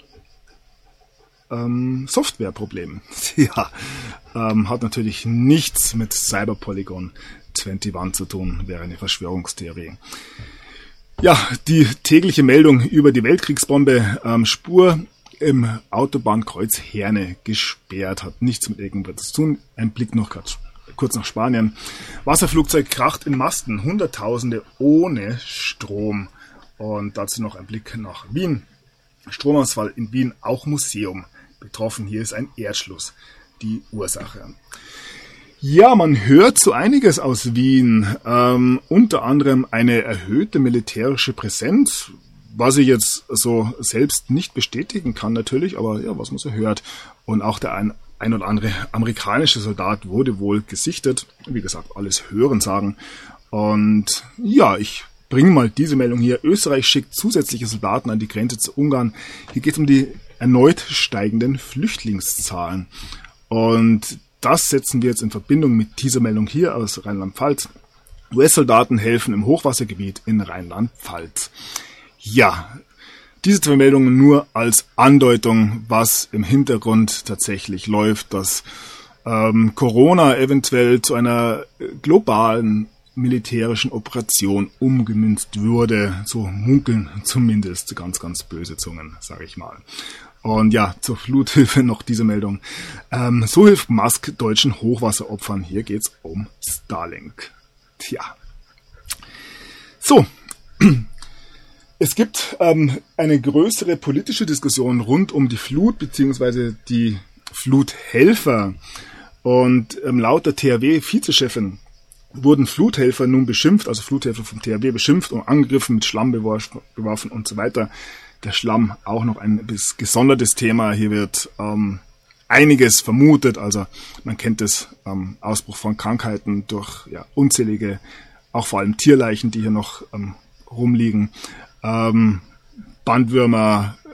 ähm, Softwareproblem. Ja, ähm, hat natürlich nichts mit Cyberpolygon einundzwanzig zu tun, wäre eine Verschwörungstheorie. Ja, die tägliche Meldung über die Weltkriegsbombe, ähm, Spur im Autobahnkreuz Herne gesperrt, hat nichts mit irgendwas zu tun. Ein Blick noch grad, kurz nach Spanien. Wasserflugzeug kracht in Masten, Hunderttausende ohne Strom. Und dazu noch ein Blick nach Wien. Stromausfall in Wien, auch Museum. Betroffen hier ist ein Erdschluss, die Ursache. Ja, man hört so einiges aus Wien, ähm, unter anderem eine erhöhte militärische Präsenz, was ich jetzt so selbst nicht bestätigen kann natürlich, aber ja, was man so hört. Und auch der ein, ein oder andere amerikanische Soldat wurde wohl gesichtet. Wie gesagt, alles hören sagen. Und ja, ich bringe mal diese Meldung hier. Österreich schickt zusätzliche Soldaten an die Grenze zu Ungarn. Hier geht es um die erneut steigenden Flüchtlingszahlen. Und das setzen wir jetzt in Verbindung mit dieser Meldung hier aus Rheinland-Pfalz. U S-Soldaten helfen im Hochwassergebiet in Rheinland-Pfalz. Ja, diese zwei Meldungen nur als Andeutung, was im Hintergrund tatsächlich läuft, dass ähm, Corona eventuell zu einer globalen militärischen Operation umgemünzt würde. So munkeln zumindest ganz, ganz böse Zungen, sage ich mal. Und ja, zur Fluthilfe noch diese Meldung. Ähm, so hilft Musk deutschen Hochwasseropfern. Hier geht's um Starlink. Tja. So. Es gibt ähm, eine größere politische Diskussion rund um die Flut bzw. die Fluthelfer. Und ähm, laut der T H W-Vizechefin wurden Fluthelfer nun beschimpft, also Fluthelfer vom T H W beschimpft und angegriffen, mit Schlamm beworfen und so weiter. Der Schlamm auch noch ein gesondertes Thema. Hier wird ähm, einiges vermutet. Also man kennt das ähm, Ausbruch von Krankheiten durch ja, unzählige, auch vor allem Tierleichen, die hier noch ähm, rumliegen. Ähm, Bandwürmer,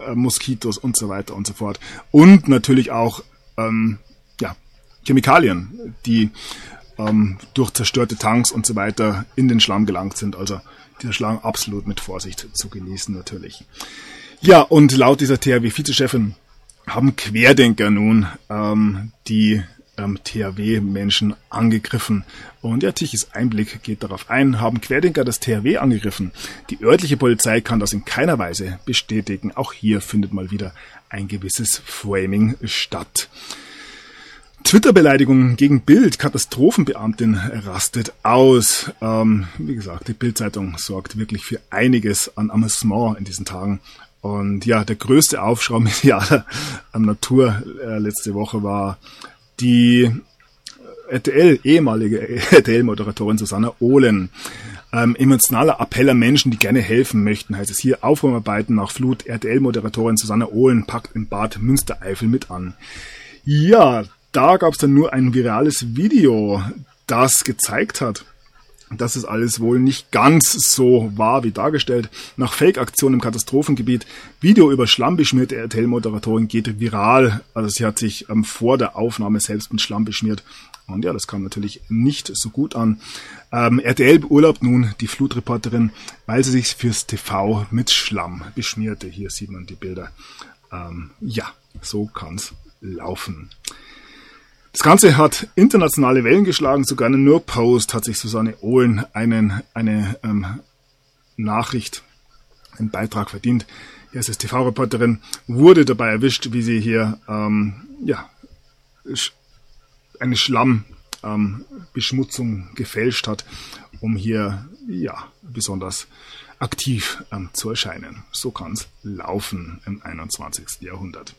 äh, Moskitos und so weiter und so fort. Und natürlich auch ähm, ja, Chemikalien, die ähm, durch zerstörte Tanks und so weiter in den Schlamm gelangt sind. Also dieser Schlamm absolut mit Vorsicht zu genießen natürlich. Ja, und laut dieser T H W-Vizechefin haben Querdenker nun ähm, die ähm, T H W-Menschen angegriffen. Und ja, Tichys Einblick geht darauf ein. Haben Querdenker das T H W angegriffen? Die örtliche Polizei kann das in keiner Weise bestätigen. Auch hier findet mal wieder ein gewisses Framing statt. Twitter-Beleidigungen gegen Bild. Katastrophenbeamtin rastet aus. Ähm, wie gesagt, die Bild-Zeitung sorgt wirklich für einiges an Amüsement in diesen Tagen. Und ja, der größte Aufschrei medialer Natur äh, letzte Woche war die R T L, ehemalige R T L-Moderatorin Susanna Ohlen. Ähm, emotionaler Appell an Menschen, die gerne helfen möchten, heißt es hier. Aufräumarbeiten nach Flut. R T L-Moderatorin Susanna Ohlen packt im Bad Münstereifel mit an. Ja, da gab es dann nur ein virales Video, das gezeigt hat, dass es alles wohl nicht ganz so war wie dargestellt. Nach Fake-Aktion im Katastrophengebiet, Video über schlammbeschmierte R T L-Moderatorin geht viral. Also sie hat sich ähm, vor der Aufnahme selbst mit Schlamm beschmiert. Und ja, das kam natürlich nicht so gut an. Ähm, R T L beurlaubt nun die Flutreporterin, weil sie sich fürs T V mit Schlamm beschmierte. Hier sieht man die Bilder. Ähm, ja, so kann's laufen. Das Ganze hat internationale Wellen geschlagen, sogar in einem Nur-Post hat sich Susanne Ohlen einen, eine ähm, Nachricht, einen Beitrag verdient. Hier ist es T V-Reporterin, wurde dabei erwischt, wie sie hier ähm, ja, eine Schlammbeschmutzung ähm, gefälscht hat, um hier ja besonders aktiv ähm, zu erscheinen. So kann es laufen im einundzwanzigsten Jahrhundert.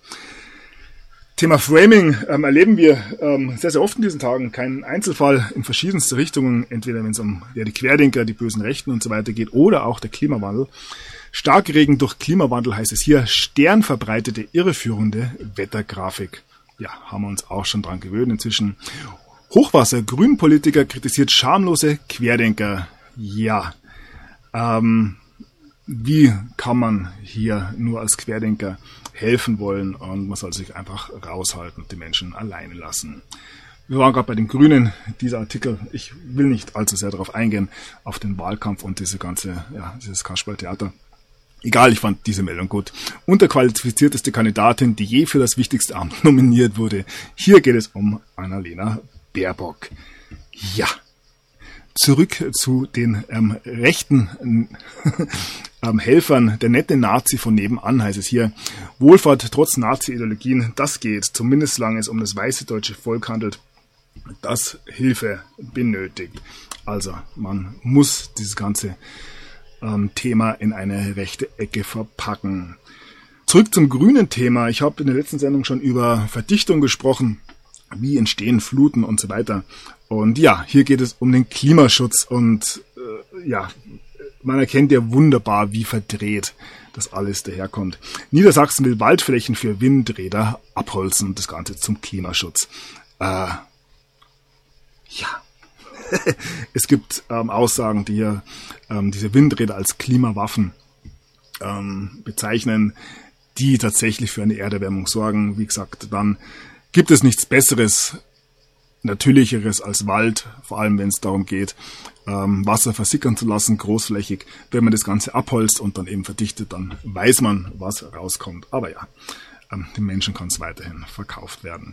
Thema Framing ähm, erleben wir ähm, sehr, sehr oft in diesen Tagen. Keinen Einzelfall in verschiedenste Richtungen, entweder wenn es um ja, die Querdenker, die bösen Rechten und so weiter geht oder auch der Klimawandel. Starkregen durch Klimawandel heißt es hier, sternverbreitete, irreführende Wettergrafik. Ja, haben wir uns auch schon dran gewöhnt inzwischen. Hochwasser, Grünpolitiker kritisiert schamlose Querdenker. Ja, ähm, wie kann man hier nur als Querdenker helfen wollen und man soll sich einfach raushalten und die Menschen alleine lassen. Wir waren gerade bei den Grünen, dieser Artikel, ich will nicht allzu sehr darauf eingehen, auf den Wahlkampf und diese ganze, ja, dieses Kasperltheater. Egal, ich fand diese Meldung gut. Unterqualifizierteste Kandidatin, die je für das wichtigste Amt nominiert wurde. Hier geht es um Annalena Baerbock. Ja. Zurück zu den ähm, rechten ähm, Helfern. Der nette Nazi von nebenan heißt es hier. Wohlfahrt trotz Nazi-Ideologien, das geht. Zumindest solange es um das weiße deutsche Volk handelt, das Hilfe benötigt. Also man muss dieses ganze ähm, Thema in eine rechte Ecke verpacken. Zurück zum grünen Thema. Ich habe in der letzten Sendung schon über Verdichtung gesprochen. Wie entstehen Fluten und so weiter. Und ja, hier geht es um den Klimaschutz und äh, ja, man erkennt ja wunderbar, wie verdreht das alles daherkommt. Niedersachsen will Waldflächen für Windräder abholzen und das Ganze zum Klimaschutz. Äh, ja, es gibt ähm, Aussagen, die hier ähm, diese Windräder als Klimawaffen ähm, bezeichnen, die tatsächlich für eine Erderwärmung sorgen. Wie gesagt, dann gibt es nichts Besseres, Natürlicheres als Wald, vor allem wenn es darum geht, ähm, Wasser versickern zu lassen, großflächig. Wenn man das Ganze abholzt und dann eben verdichtet, dann weiß man, was rauskommt. Aber ja, ähm, den Menschen kann es weiterhin verkauft werden.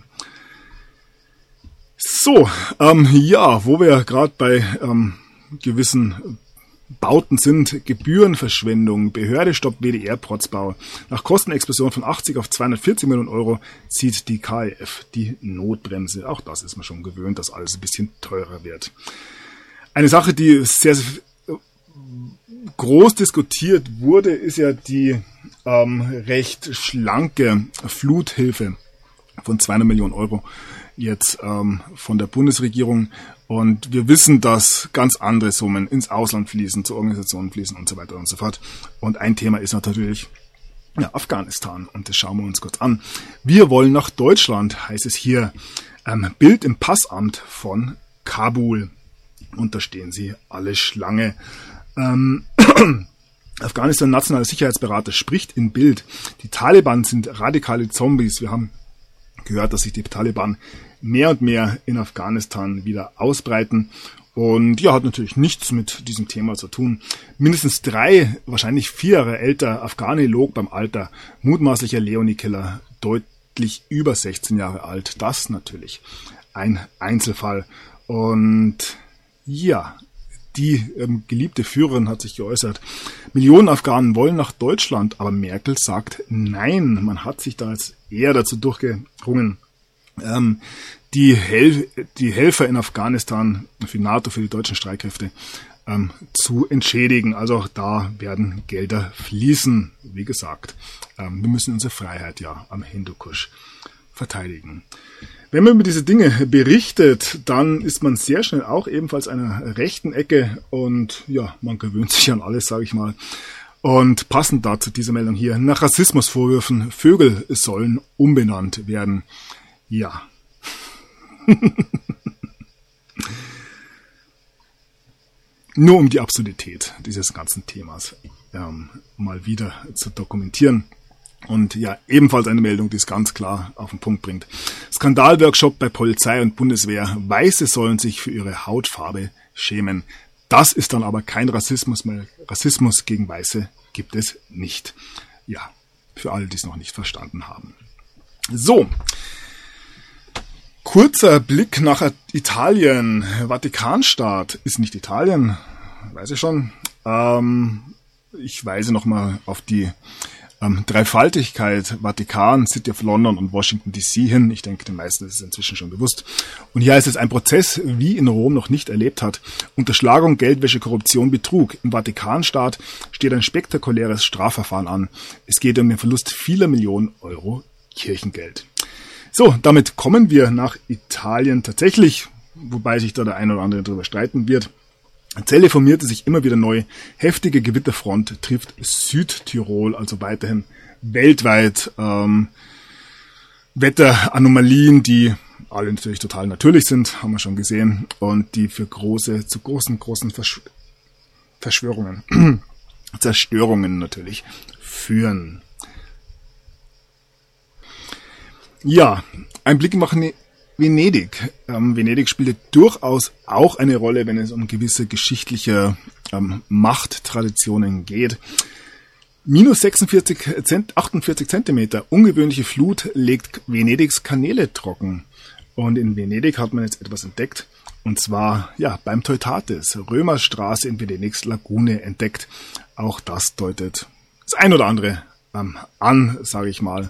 So, ähm, ja, wo wir gerade bei ähm, gewissen Bauten sind, Gebührenverschwendung, Behörde stoppt W D R-Protzbau. Nach Kostenexplosion von achtzig auf zweihundertvierzig Millionen Euro zieht die K I F die Notbremse. Auch das ist man schon gewöhnt, dass alles ein bisschen teurer wird. Eine Sache, die sehr, sehr groß diskutiert wurde, ist ja die ähm, recht schlanke Fluthilfe von zweihundert Millionen Euro jetzt ähm, von der Bundesregierung. Und wir wissen, dass ganz andere Summen ins Ausland fließen, zu Organisationen fließen und so weiter und so fort. Und ein Thema ist natürlich ja, Afghanistan. Und das schauen wir uns kurz an. Wir wollen nach Deutschland, heißt es hier. Ähm, Bild im Passamt von Kabul. Und da stehen sie alle Schlange. Ähm, Afghanistan nationaler Sicherheitsberater spricht in Bild, die Taliban sind radikale Zombies. Wir haben gehört, dass sich die Taliban mehr und mehr in Afghanistan wieder ausbreiten. Und ja, hat natürlich nichts mit diesem Thema zu tun. Mindestens drei, wahrscheinlich vier Jahre älter Afghane log beim Alter, mutmaßlicher Leonie-Killer, deutlich über sechzehn Jahre alt. Das natürlich ein Einzelfall. Und ja, die ähm, geliebte Führerin hat sich geäußert. Millionen Afghanen wollen nach Deutschland, aber Merkel sagt nein. Man hat sich da jetzt eher dazu durchgerungen, ähm, die, Hel- die Helfer in Afghanistan für die NATO, für die deutschen Streitkräfte ähm, zu entschädigen. Also auch da werden Gelder fließen, wie gesagt. Ähm, wir müssen unsere Freiheit ja am Hindukusch verteidigen. Wenn man über diese Dinge berichtet, dann ist man sehr schnell auch ebenfalls einer rechten Ecke und ja, man gewöhnt sich an alles, sage ich mal. Und passend dazu diese Meldung hier, nach Rassismusvorwürfen, Vögel sollen umbenannt werden. Ja. Nur um die Absurdität dieses ganzen Themas ähm, mal wieder zu dokumentieren. Und ja, ebenfalls eine Meldung, die es ganz klar auf den Punkt bringt. Skandalworkshop bei Polizei und Bundeswehr. Weiße sollen sich für ihre Hautfarbe schämen. Das ist dann aber kein Rassismus mehr. Rassismus gegen Weiße gibt es nicht. Ja, für alle, die es noch nicht verstanden haben. So, kurzer Blick nach Italien. Vatikanstaat ist nicht Italien, weiß ich schon. Ähm, ich weise nochmal auf die Ähm, Dreifaltigkeit, Vatikan, City of London und Washington D C hin. Ich denke, den meisten ist es inzwischen schon bewusst. Und hier heißt es, ein Prozess, wie in Rom noch nicht erlebt hat. Unterschlagung, Geldwäsche, Korruption, Betrug. Im Vatikanstaat steht ein spektakuläres Strafverfahren an. Es geht um den Verlust vieler Millionen Euro Kirchengeld. So, damit kommen wir nach Italien tatsächlich, wobei sich da der eine oder andere darüber streiten wird. Celle formierte sich immer wieder neu. Heftige Gewitterfront trifft Südtirol, also weiterhin weltweit ähm, Wetteranomalien, die alle natürlich total natürlich sind, haben wir schon gesehen, und die für große, zu großen, großen Versch- Verschwörungen, Zerstörungen natürlich führen. Ja, ein Blick nach Venedig. Ähm, Venedig spielte durchaus auch eine Rolle, wenn es um gewisse geschichtliche ähm, Machttraditionen geht. Minus sechsundvierzig, achtundvierzig Zentimeter, ungewöhnliche Flut legt Venedigs Kanäle trocken. Und in Venedig hat man jetzt etwas entdeckt, und zwar ja beim Teutates, Römerstraße in Venedigs Lagune entdeckt. Auch das deutet das ein oder andere ähm, an, sage ich mal.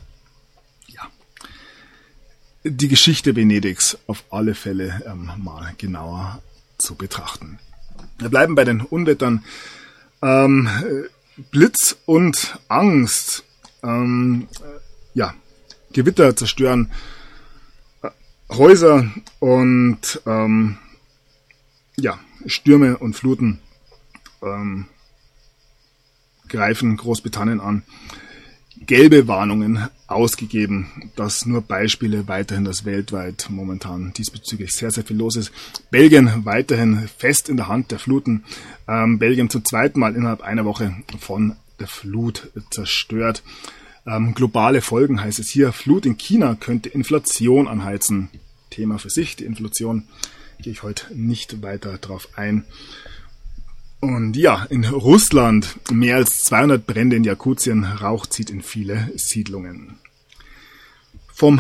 Die Geschichte Venedigs auf alle Fälle ähm, mal genauer zu betrachten. Wir bleiben bei den Unwettern. Ähm, Blitz und Angst. Ähm, ja, Gewitter zerstören äh, Häuser und ähm, ja, Stürme und Fluten ähm, greifen Großbritannien an. Gelbe Warnungen ausgegeben. Das nur Beispiele weiterhin, dass weltweit momentan diesbezüglich sehr, sehr viel los ist. Belgien weiterhin fest in der Hand der Fluten. Ähm, Belgien zum zweiten Mal innerhalb einer Woche von der Flut zerstört. Ähm, globale Folgen heißt es hier. Flut in China könnte Inflation anheizen. Thema für sich, die Inflation. Gehe ich heute nicht weiter drauf ein. Und ja, in Russland mehr als zweihundert Brände in Jakutien, Rauch zieht in viele Siedlungen. Vom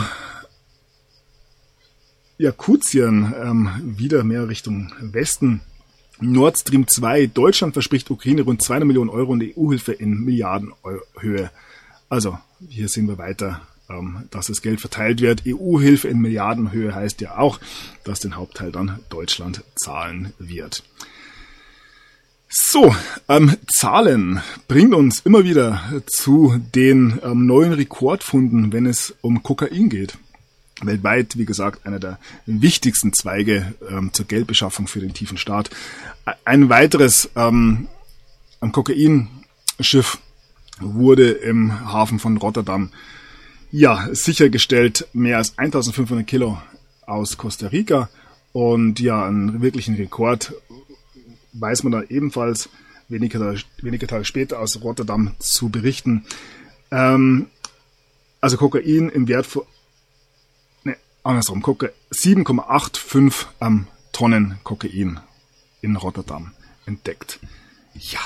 Jakutien ähm, wieder mehr Richtung Westen. Nord Stream zwei, Deutschland verspricht Ukraine rund zweihundert Millionen Euro und E U-Hilfe in Milliardenhöhe. Also, hier sehen wir weiter, ähm, dass das Geld verteilt wird. E U-Hilfe in Milliardenhöhe heißt ja auch, dass den Hauptteil dann Deutschland zahlen wird. So, ähm, Zahlen bringen uns immer wieder zu den ähm, neuen Rekordfunden, wenn es um Kokain geht. Weltweit, wie gesagt, einer der wichtigsten Zweige ähm, zur Geldbeschaffung für den tiefen Staat. Ein weiteres ähm, Kokainschiff wurde im Hafen von Rotterdam ja sichergestellt, mehr als eintausendfünfhundert Kilo aus Costa Rica, und ja, einen wirklichen Rekord weiß man da ebenfalls wenige, wenige Tage später aus Rotterdam zu berichten. Ähm, also Kokain im Wert von, ne, andersrum, Koka, sieben Komma fünfundachtzig ähm, Tonnen Kokain in Rotterdam entdeckt. Ja,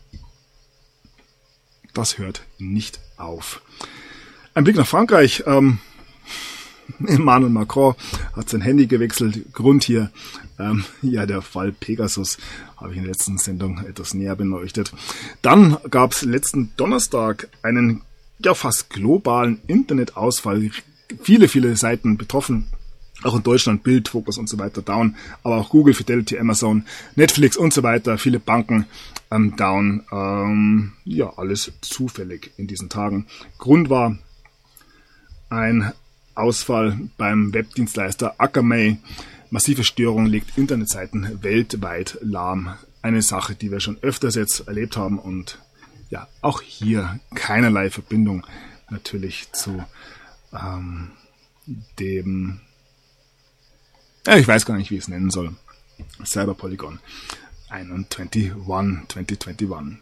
das hört nicht auf. Ein Blick nach Frankreich. Ähm, Emmanuel Macron hat sein Handy gewechselt. Grund hier, ähm, ja, der Fall Pegasus habe ich in der letzten Sendung etwas näher beleuchtet. Dann gab es letzten Donnerstag einen ja fast globalen Internetausfall. Viele, viele Seiten betroffen. Auch in Deutschland Bild, Focus und so weiter down. Aber auch Google, Fidelity, Amazon, Netflix und so weiter. Viele Banken ähm, down. Ähm, ja, alles zufällig in diesen Tagen. Grund war ein Ausfall beim Webdienstleister Akamai. Massive Störung legt Internetseiten weltweit lahm. Eine Sache, die wir schon öfters jetzt erlebt haben und ja, auch hier keinerlei Verbindung natürlich zu ähm, dem, ja, ich weiß gar nicht, wie ich es nennen soll, Cyberpolygon einundzwanzig, zwanzig einundzwanzig.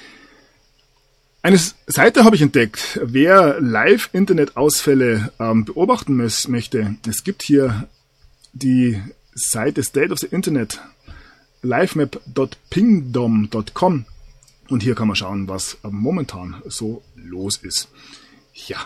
Eine Seite habe ich entdeckt, wer Live-Internet-Ausfälle ähm, beobachten muss, möchte. Es gibt hier die Seite State of the Internet, livemap punkt pingdom punkt com und hier kann man schauen, was momentan so los ist. Ja.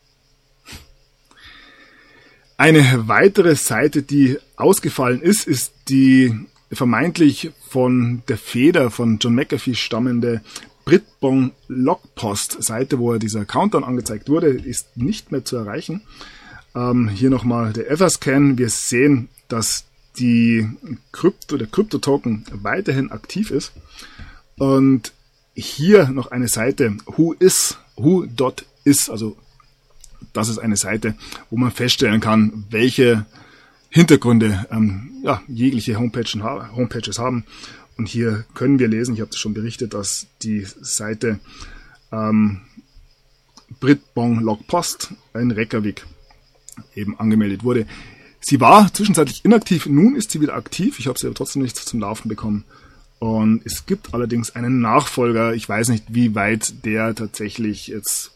Eine weitere Seite, die ausgefallen ist, ist die vermeintlich von der Feder von John McAfee stammende Britbong Logpost Seite, wo dieser Countdown angezeigt wurde, ist nicht mehr zu erreichen. Ähm, hier nochmal der Everscan. Wir sehen, dass die Krypto, der Krypto-Token weiterhin aktiv ist. Und hier noch eine Seite, whois, who.is, also das ist eine Seite, wo man feststellen kann, welche Hintergründe ähm, ja, jegliche Homepages, Homepages haben. Und hier können wir lesen, ich habe das schon berichtet, dass die Seite ähm, Britbong Logpost in Reykjavik eben angemeldet wurde. Sie war zwischenzeitlich inaktiv, nun ist sie wieder aktiv. Ich habe sie aber trotzdem nicht zum Laufen bekommen. Und es gibt allerdings einen Nachfolger. Ich weiß nicht, wie weit der tatsächlich jetzt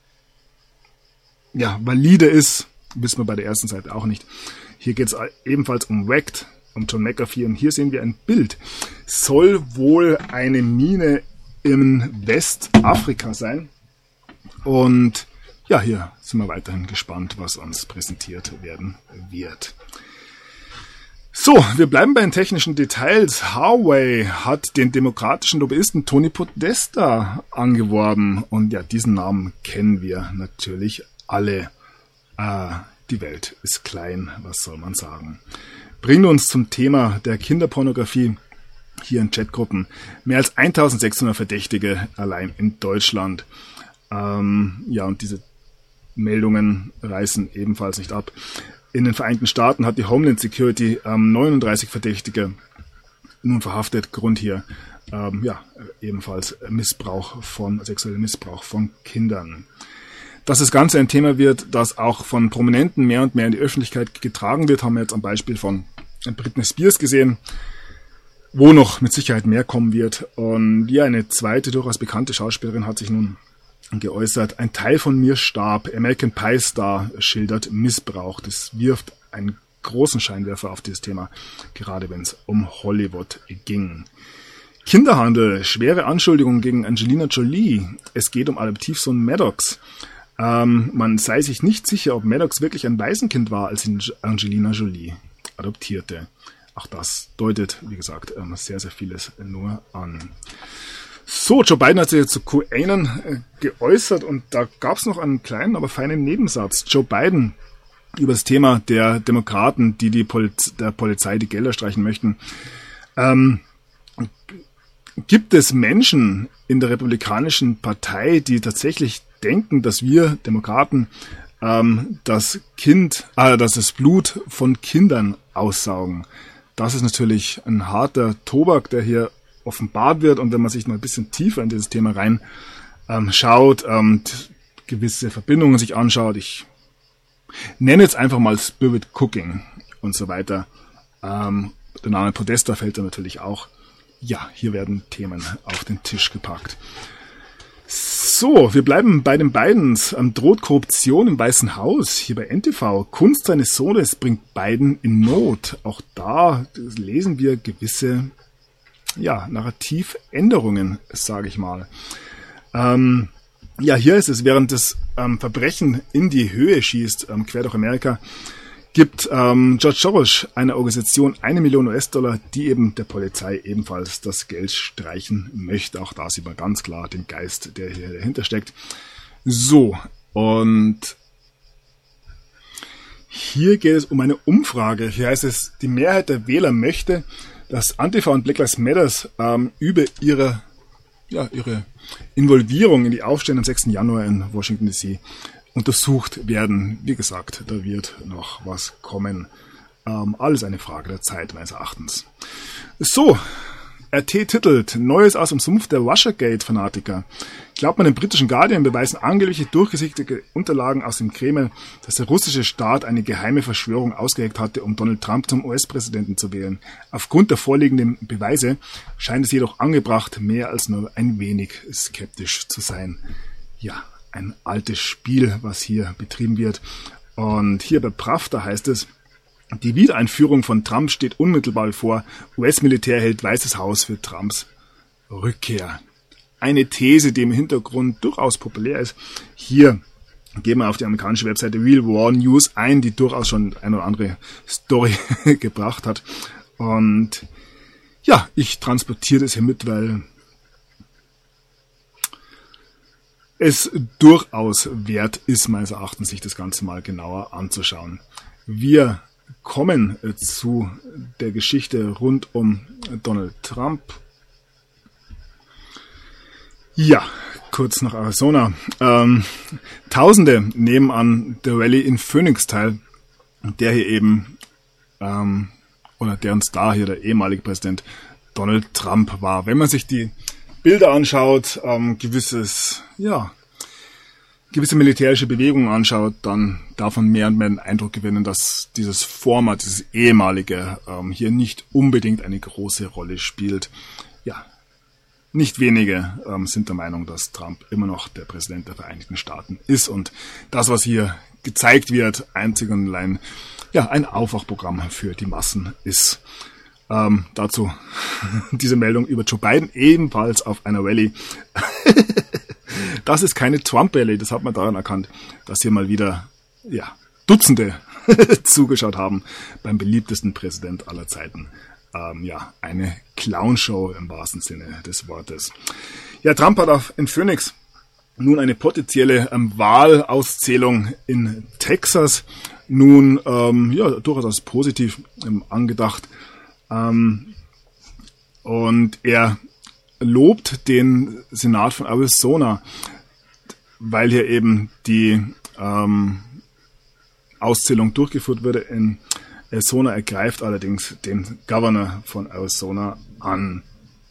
ja, valide ist. Wissen wir bei der ersten Seite auch nicht. Hier geht es ebenfalls um Wrecked, um John McAfee. Und hier sehen wir ein Bild. Soll wohl eine Mine in Westafrika sein. Und ja, hier sind wir weiterhin gespannt, was uns präsentiert werden wird. So, wir bleiben bei den technischen Details. Huawei hat den demokratischen Lobbyisten Tony Podesta angeworben. Und ja, diesen Namen kennen wir natürlich alle. Äh, die Welt ist klein, was soll man sagen. Bringt uns zum Thema der Kinderpornografie hier in Chatgruppen. Mehr als eintausendsechshundert Verdächtige allein in Deutschland. Ähm, ja, und diese Meldungen reißen ebenfalls nicht ab. In den Vereinigten Staaten hat die Homeland Security ähm, neununddreißig Verdächtige nun verhaftet. Grund hier ähm, ja ebenfalls Missbrauch von sexueller Missbrauch von Kindern. Dass das Ganze ein Thema wird, das auch von Prominenten mehr und mehr in die Öffentlichkeit getragen wird, haben wir jetzt am Beispiel von Britney Spears gesehen, wo noch mit Sicherheit mehr kommen wird. Und ja, eine zweite durchaus bekannte Schauspielerin hat sich nun geäußert. Ein Teil von mir starb. American Pie Star schildert Missbrauch. Das wirft einen großen Scheinwerfer auf dieses Thema, gerade wenn es um Hollywood ging. Kinderhandel, schwere Anschuldigungen gegen Angelina Jolie. Es geht um Adoptivsohn Maddox. Ähm, man sei sich nicht sicher, ob Maddox wirklich ein Waisenkind war, als ihn Angelina Jolie adoptierte. Auch das deutet, wie gesagt, sehr, sehr vieles nur an. So, Joe Biden hat sich jetzt zu QAnon geäußert und da gab es noch einen kleinen, aber feinen Nebensatz. Joe Biden über das Thema der Demokraten, die, die Poliz- der Polizei die Gelder streichen möchten. Ähm, gibt es Menschen in der Republikanischen Partei, die tatsächlich denken, dass wir Demokraten ähm, das Kind, äh, dass das Blut von Kindern aussaugen? Das ist natürlich ein harter Tobak, der hier offenbart wird, und wenn man sich mal ein bisschen tiefer in dieses Thema rein ähm, schaut, ähm, gewisse Verbindungen sich anschaut, ich nenne jetzt einfach mal Spirit Cooking und so weiter. Ähm, der Name Podesta fällt da natürlich auch ja, hier werden Themen auf den Tisch gepackt. So, wir bleiben bei den beiden. Ähm, droht Korruption im Weißen Haus, hier bei N T V. Kunst seines Sohnes bringt Biden in Not. Auch da lesen wir gewisse, ja, Narrativänderungen, sage ich mal. Ähm, ja, hier ist es, während das ähm, Verbrechen in die Höhe schießt, ähm, quer durch Amerika, gibt ähm, George Soros einer Organisation eine Million U S-Dollar, die eben der Polizei ebenfalls das Geld streichen möchte. Auch da sieht man ganz klar den Geist, der hier dahinter steckt. So, und hier geht es um eine Umfrage. Hier heißt es, die Mehrheit der Wähler möchte, dass Antifa und Black Lives Matter ähm, über ihre, ja, ihre Involvierung in die Aufstände am sechsten Januar in Washington D C untersucht werden. Wie gesagt, da wird noch was kommen. Ähm, alles eine Frage der Zeit, meines Erachtens. So, R T titelt, Neues aus dem Sumpf der Russiagate-Fanatiker. Glaubt man dem britischen Guardian, beweisen angebliche durchgesichtige Unterlagen aus dem Kreml, dass der russische Staat eine geheime Verschwörung ausgeheckt hatte, um Donald Trump zum U S-Präsidenten zu wählen. Aufgrund der vorliegenden Beweise scheint es jedoch angebracht, mehr als nur ein wenig skeptisch zu sein. Ja, ein altes Spiel, was hier betrieben wird. Und hier bei Pravda heißt es, die Wiedereinführung von Trump steht unmittelbar bevor. U S-Militär hält Weißes Haus für Trumps Rückkehr. Eine These, die im Hintergrund durchaus populär ist. Hier gehen wir auf die amerikanische Webseite Real War News ein, die durchaus schon eine oder andere Story gebracht hat. Und ja, ich transportiere das hier mit, weil es durchaus wert ist, meines Erachtens, sich das Ganze mal genauer anzuschauen. Wir kommen zu der Geschichte rund um Donald Trump. Ja, kurz nach Arizona. Ähm, Tausende nehmen an der Rallye in Phoenix teil, der hier eben, ähm, oder deren Star hier der ehemalige Präsident Donald Trump war. Wenn man sich die Bilder anschaut, ähm, gewisses, ja, gewisse militärische Bewegungen anschaut, dann darf man mehr und mehr den Eindruck gewinnen, dass dieses Format, dieses ehemalige, ähm, hier nicht unbedingt eine große Rolle spielt. Ja, nicht wenige ähm, sind der Meinung, dass Trump immer noch der Präsident der Vereinigten Staaten ist und das, was hier gezeigt wird, einzig und allein, ja, ein Aufwachprogramm für die Massen ist. Ähm, dazu diese Meldung über Joe Biden, ebenfalls auf einer Rallye. Das ist keine Trump-Rallye, das hat man daran erkannt, dass hier mal wieder, ja, Dutzende zugeschaut haben beim beliebtesten Präsident aller Zeiten. Ähm, ja, eine Clownshow im wahrsten Sinne des Wortes. Ja, Trump hat auf, in Phoenix nun eine potenzielle ähm, Wahlauszählung in Texas nun, ähm, ja, durchaus positiv ähm, angedacht. Ähm, und er lobt den Senat von Arizona, weil hier eben die ähm, Auszählung durchgeführt wurde. In Arizona ergreift allerdings den Governor von Arizona an.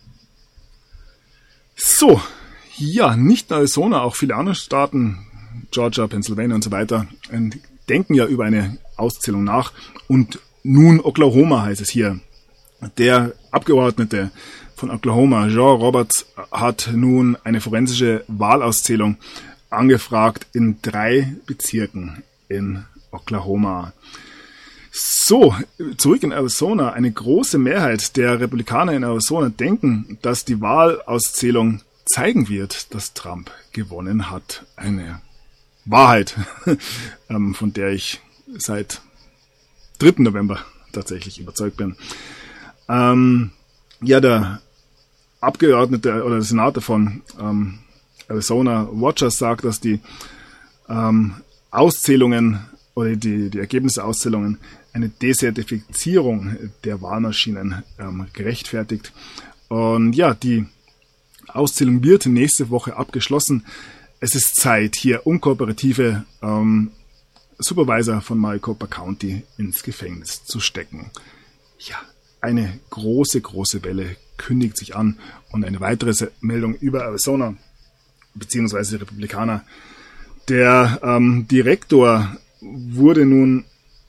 So, ja, nicht nur Arizona, auch viele andere Staaten, Georgia, Pennsylvania und so weiter, denken ja über eine Auszählung nach. Und nun Oklahoma heißt es hier. Der Abgeordnete von Oklahoma, Jean Roberts, hat nun eine forensische Wahlauszählung angefragt in drei Bezirken in Oklahoma. So, zurück in Arizona. Eine große Mehrheit der Republikaner in Arizona denken, dass die Wahlauszählung zeigen wird, dass Trump gewonnen hat. Eine Wahrheit, von der ich seit dritten November tatsächlich überzeugt bin. Ähm, ja, der Abgeordnete oder der Senator von ähm, Arizona, Rogers, sagt, dass die ähm, Auszählungen oder die, die Ergebnisse der Auszählungen eine Desertifizierung der Wahlmaschinen ähm, gerechtfertigt. Und ja, die Auszählung wird nächste Woche abgeschlossen. Es ist Zeit, hier unkooperative ähm, Supervisor von Maricopa County ins Gefängnis zu stecken. Ja, eine große, große Welle kündigt sich an und eine weitere Meldung über Arizona beziehungsweise die Republikaner. Der ähm, Direktor wurde nun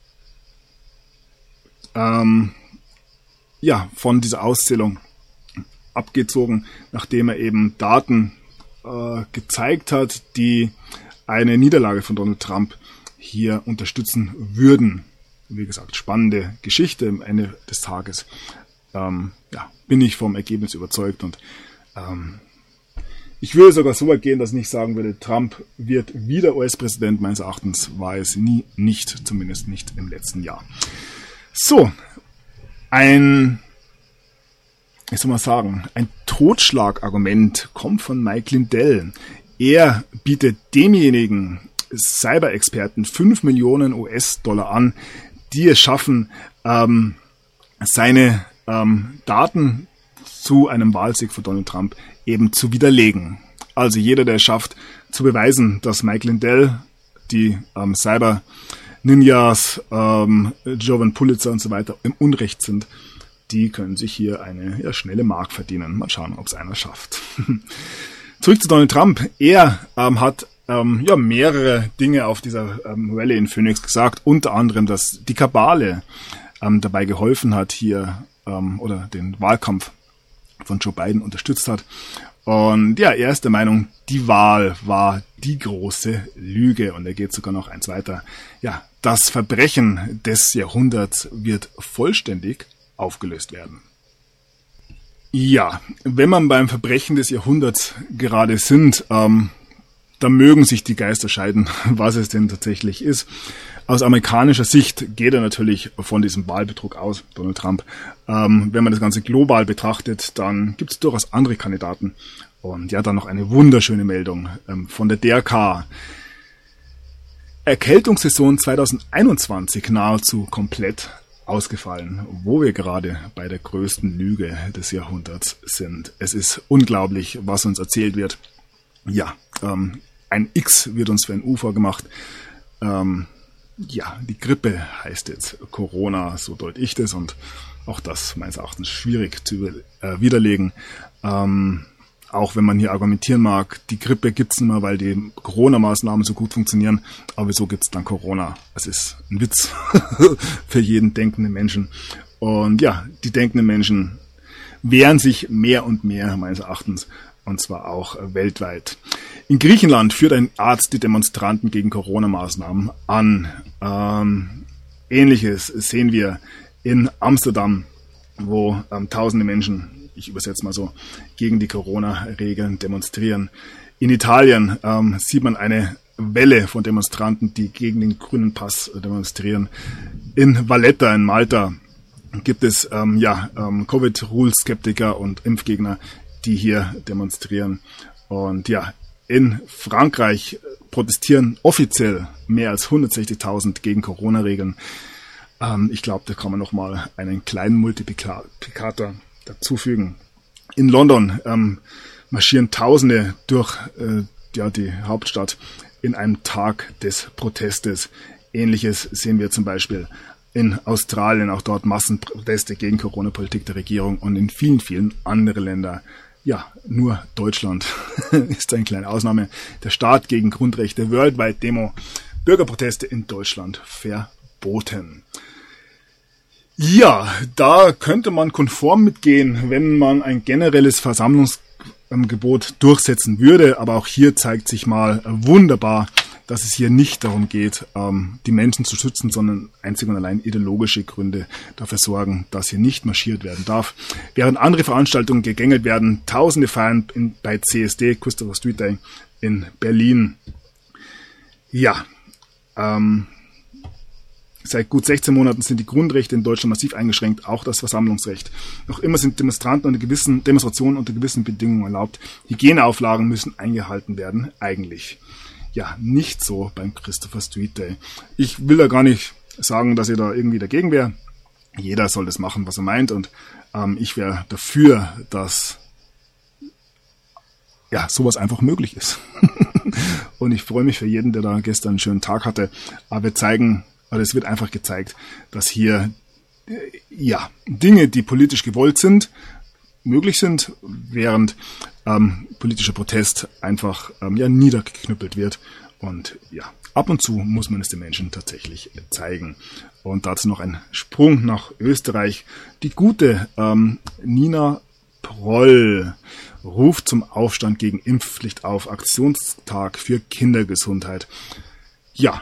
ähm, ja von dieser Auszählung abgezogen, nachdem er eben Daten äh, gezeigt hat, die eine Niederlage von Donald Trump hier unterstützen würden. Wie gesagt, spannende Geschichte am Ende des Tages. Ähm, ja, bin ich vom Ergebnis überzeugt und ähm, ich würde sogar so weit gehen, dass ich nicht sagen würde, Trump wird wieder U S-Präsident. Meines Erachtens war es nie, nicht, zumindest nicht im letzten Jahr. So, ein, ich soll mal sagen, ein Totschlagargument kommt von Mike Lindell. Er bietet demjenigen Cyber-Experten fünf Millionen U S-Dollar an, die es schaffen, ähm, seine ähm, Daten zu einem Wahlsieg für Donald Trump eben zu widerlegen. Also jeder, der es schafft, zu beweisen, dass Mike Lindell, die ähm, Cyber-Ninjas, ähm, Jovan Pulitzer und so weiter im Unrecht sind, die können sich hier eine ja, schnelle Mark verdienen. Mal schauen, ob es einer schafft. Zurück zu Donald Trump. Er ähm, hat ähm, ja mehrere Dinge auf dieser ähm, Rallye in Phoenix gesagt, unter anderem, dass die Kabale ähm, dabei geholfen hat, hier ähm, oder den Wahlkampf von Joe Biden unterstützt hat. Und ja, er ist der Meinung, die Wahl war die große Lüge. Und er geht sogar noch eins weiter. Ja, das Verbrechen des Jahrhunderts wird vollständig aufgelöst werden. Ja, wenn man beim Verbrechen des Jahrhunderts gerade sind, ähm, da mögen sich die Geister scheiden, was es denn tatsächlich ist. Aus amerikanischer Sicht geht er natürlich von diesem Wahlbetrug aus, Donald Trump. Ähm, wenn man das Ganze global betrachtet, dann gibt es durchaus andere Kandidaten. Und ja, dann noch eine wunderschöne Meldung ähm, von der D R K. Erkältungssaison zwanzig einundzwanzig nahezu komplett ausgefallen, wo wir gerade bei der größten Lüge des Jahrhunderts sind. Es ist unglaublich, was uns erzählt wird. Ja, ähm, ein X wird uns für ein U vorgemacht. Ähm, ja, die Grippe heißt jetzt Corona, so deute ich das, und auch das meines Erachtens schwierig zu äh, widerlegen. Ähm, auch wenn man hier argumentieren mag, die Grippe gibt's nicht mehr, weil die Corona-Maßnahmen so gut funktionieren, aber wieso gibt's dann Corona? Es ist ein Witz für jeden denkenden Menschen. Und ja, die denkenden Menschen wehren sich mehr und mehr meines Erachtens, und zwar auch weltweit. In Griechenland führt ein Arzt die Demonstranten gegen Corona-Maßnahmen an. Ähm, Ähnliches sehen wir in Amsterdam, wo ähm, tausende Menschen, ich übersetze mal so, gegen die Corona-Regeln demonstrieren. In Italien ähm, sieht man eine Welle von Demonstranten, die gegen den grünen Pass demonstrieren. In Valletta in Malta gibt es ähm, ja ähm, Covid-Rule-Skeptiker und Impfgegner, die hier demonstrieren. Und ja, in Frankreich protestieren offiziell mehr als hundertsechzigtausend gegen Corona-Regeln. Ähm, ich glaube, da kann man nochmal einen kleinen Multiplikator dazufügen. In London ähm, marschieren Tausende durch äh, ja, die Hauptstadt in einem Tag des Protestes. Ähnliches sehen wir zum Beispiel in Australien, auch dort Massenproteste gegen Corona-Politik der Regierung, und in vielen, vielen anderen Ländern. Ja, nur Deutschland ist eine kleine Ausnahme. Der Staat gegen Grundrechte, Worldwide Demo, Bürgerproteste in Deutschland verboten. Ja, da könnte man konform mitgehen, wenn man ein generelles Versammlungsgebot durchsetzen würde. Aber auch hier zeigt sich mal wunderbar, dass es hier nicht darum geht, die Menschen zu schützen, sondern einzig und allein ideologische Gründe dafür sorgen, dass hier nicht marschiert werden darf. Während andere Veranstaltungen gegängelt werden, Tausende feiern in, bei C S D, Christopher Street Day in Berlin. Ja, ähm, seit gut sechzehn Monaten sind die Grundrechte in Deutschland massiv eingeschränkt, auch das Versammlungsrecht. Noch immer sind Demonstranten unter gewissen Demonstrationen unter gewissen Bedingungen erlaubt. Hygieneauflagen müssen eingehalten werden, eigentlich. Ja, nicht so beim Christopher Street Day. Ich will da gar nicht sagen, dass ich da irgendwie dagegen wäre. Jeder soll das machen, was er meint, und ähm, ich wäre dafür, dass ja sowas einfach möglich ist. Und ich freue mich für jeden, der da gestern einen schönen Tag hatte. Aber wir zeigen, oder es wird einfach gezeigt, dass hier äh, ja Dinge, die politisch gewollt sind, möglich sind, während ähm, politischer Protest einfach ähm, ja niedergeknüppelt wird. Und ja, ab und zu muss man es den Menschen tatsächlich zeigen. Und dazu noch ein Sprung nach Österreich. Die gute ähm, Nina Proll ruft zum Aufstand gegen Impfpflicht auf. Aktionstag für Kindergesundheit. Ja,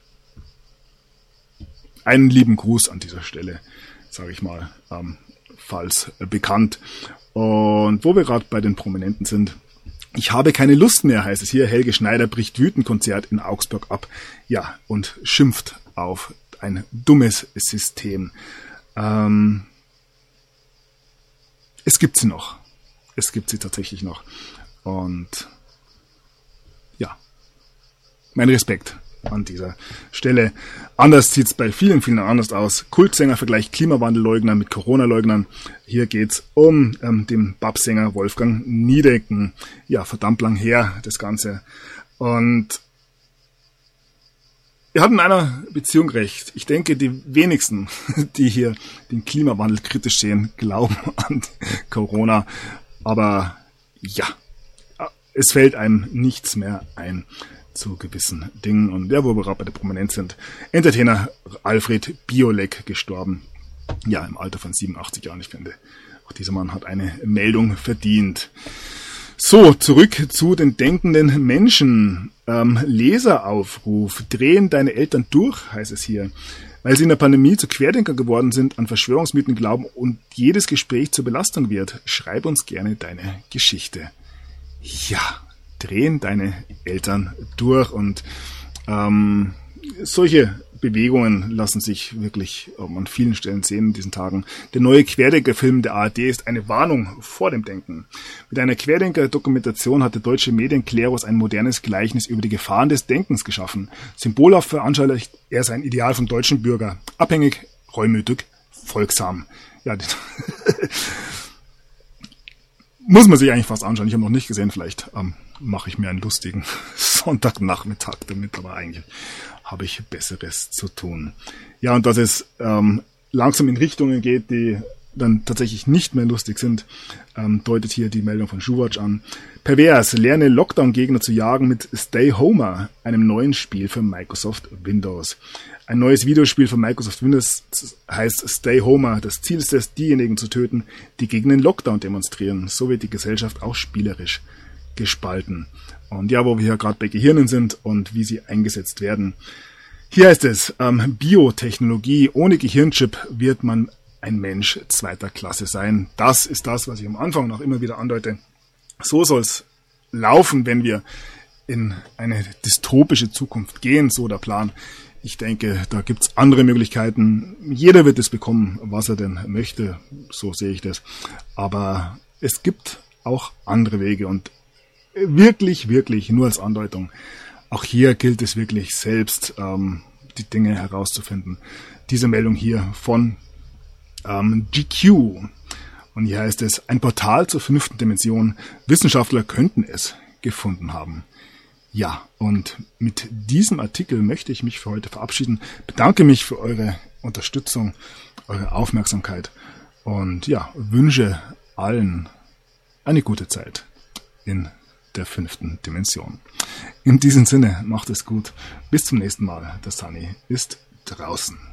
einen lieben Gruß an dieser Stelle, sage ich mal, ähm, falls äh, bekannt. Und wo wir gerade bei den Prominenten sind, ich habe keine Lust mehr, heißt es hier. Helge Schneider bricht wütend Konzert in Augsburg ab. Ja, und schimpft auf ein dummes System. Ähm, es gibt sie noch. Es gibt sie tatsächlich noch. Und ja, mein Respekt an dieser Stelle. Anders sieht's bei vielen, vielen anders aus. Kultsänger vergleicht Klimawandelleugner mit Corona-Leugnern. Hier geht's um ähm, den Babsänger Wolfgang Niedecken. Ja, verdammt lang her, das Ganze. Und wir hatten in einer Beziehung recht. Ich denke, die wenigsten, die hier den Klimawandel kritisch sehen, glauben an Corona. Aber ja, es fällt einem nichts mehr ein zu gewissen Dingen. Und ja, wo wir gerade bei der Prominenz sind, Entertainer Alfred Biolek gestorben. Ja, im Alter von siebenundachtzig Jahren. Ich finde, auch dieser Mann hat eine Meldung verdient. So, zurück zu den denkenden Menschen. Ähm, Leseraufruf. Drehen deine Eltern durch, heißt es hier. Weil sie in der Pandemie zu Querdenker geworden sind, an Verschwörungsmythen glauben und jedes Gespräch zur Belastung wird. Schreib uns gerne deine Geschichte. Ja, drehen deine Eltern durch. Und ähm, solche Bewegungen lassen sich wirklich um, an vielen Stellen sehen in diesen Tagen. Der neue Querdenker-Film der A R D ist eine Warnung vor dem Denken. Mit einer Querdenker-Dokumentation hat der deutsche Medienklerus ein modernes Gleichnis über die Gefahren des Denkens geschaffen. Symbolhaft veranschaulicht er sein Ideal vom deutschen Bürger. Abhängig, reumütig, folgsam. Ja, muss man sich eigentlich fast anschauen. Ich habe noch nicht gesehen, vielleicht ähm, mache ich mir einen lustigen Sonntagnachmittag damit, aber eigentlich habe ich Besseres zu tun. Ja, und dass es ähm, langsam in Richtungen geht, die dann tatsächlich nicht mehr lustig sind, ähm, deutet hier die Meldung von Schuwatch an. Pervers, lerne Lockdown-Gegner zu jagen mit Stay Homer, einem neuen Spiel für Microsoft Windows. Ein neues Videospiel für Microsoft Windows heißt Stay Homer. Das Ziel ist es, diejenigen zu töten, die gegen den Lockdown demonstrieren. So wird die Gesellschaft auch spielerisch gespalten. Und ja, wo wir hier gerade bei Gehirnen sind und wie sie eingesetzt werden. Hier heißt es, ähm, Biotechnologie, ohne Gehirnchip wird man ein Mensch zweiter Klasse sein. Das ist das, was ich am Anfang noch immer wieder andeute. So soll es laufen, wenn wir in eine dystopische Zukunft gehen, so der Plan. Ich denke, da gibt's andere Möglichkeiten. Jeder wird es bekommen, was er denn möchte, so sehe ich das. Aber es gibt auch andere Wege und wirklich, wirklich nur als Andeutung. Auch hier gilt es wirklich selbst, ähm, die Dinge herauszufinden. Diese Meldung hier von ähm, G Q. Und hier heißt es, ein Portal zur fünften Dimension. Wissenschaftler könnten es gefunden haben. Ja, und mit diesem Artikel möchte ich mich für heute verabschieden. Bedanke mich für eure Unterstützung, eure Aufmerksamkeit und ja, wünsche allen eine gute Zeit in der fünften Dimension. In diesem Sinne, macht es gut. Bis zum nächsten Mal. Der Sunny ist draußen.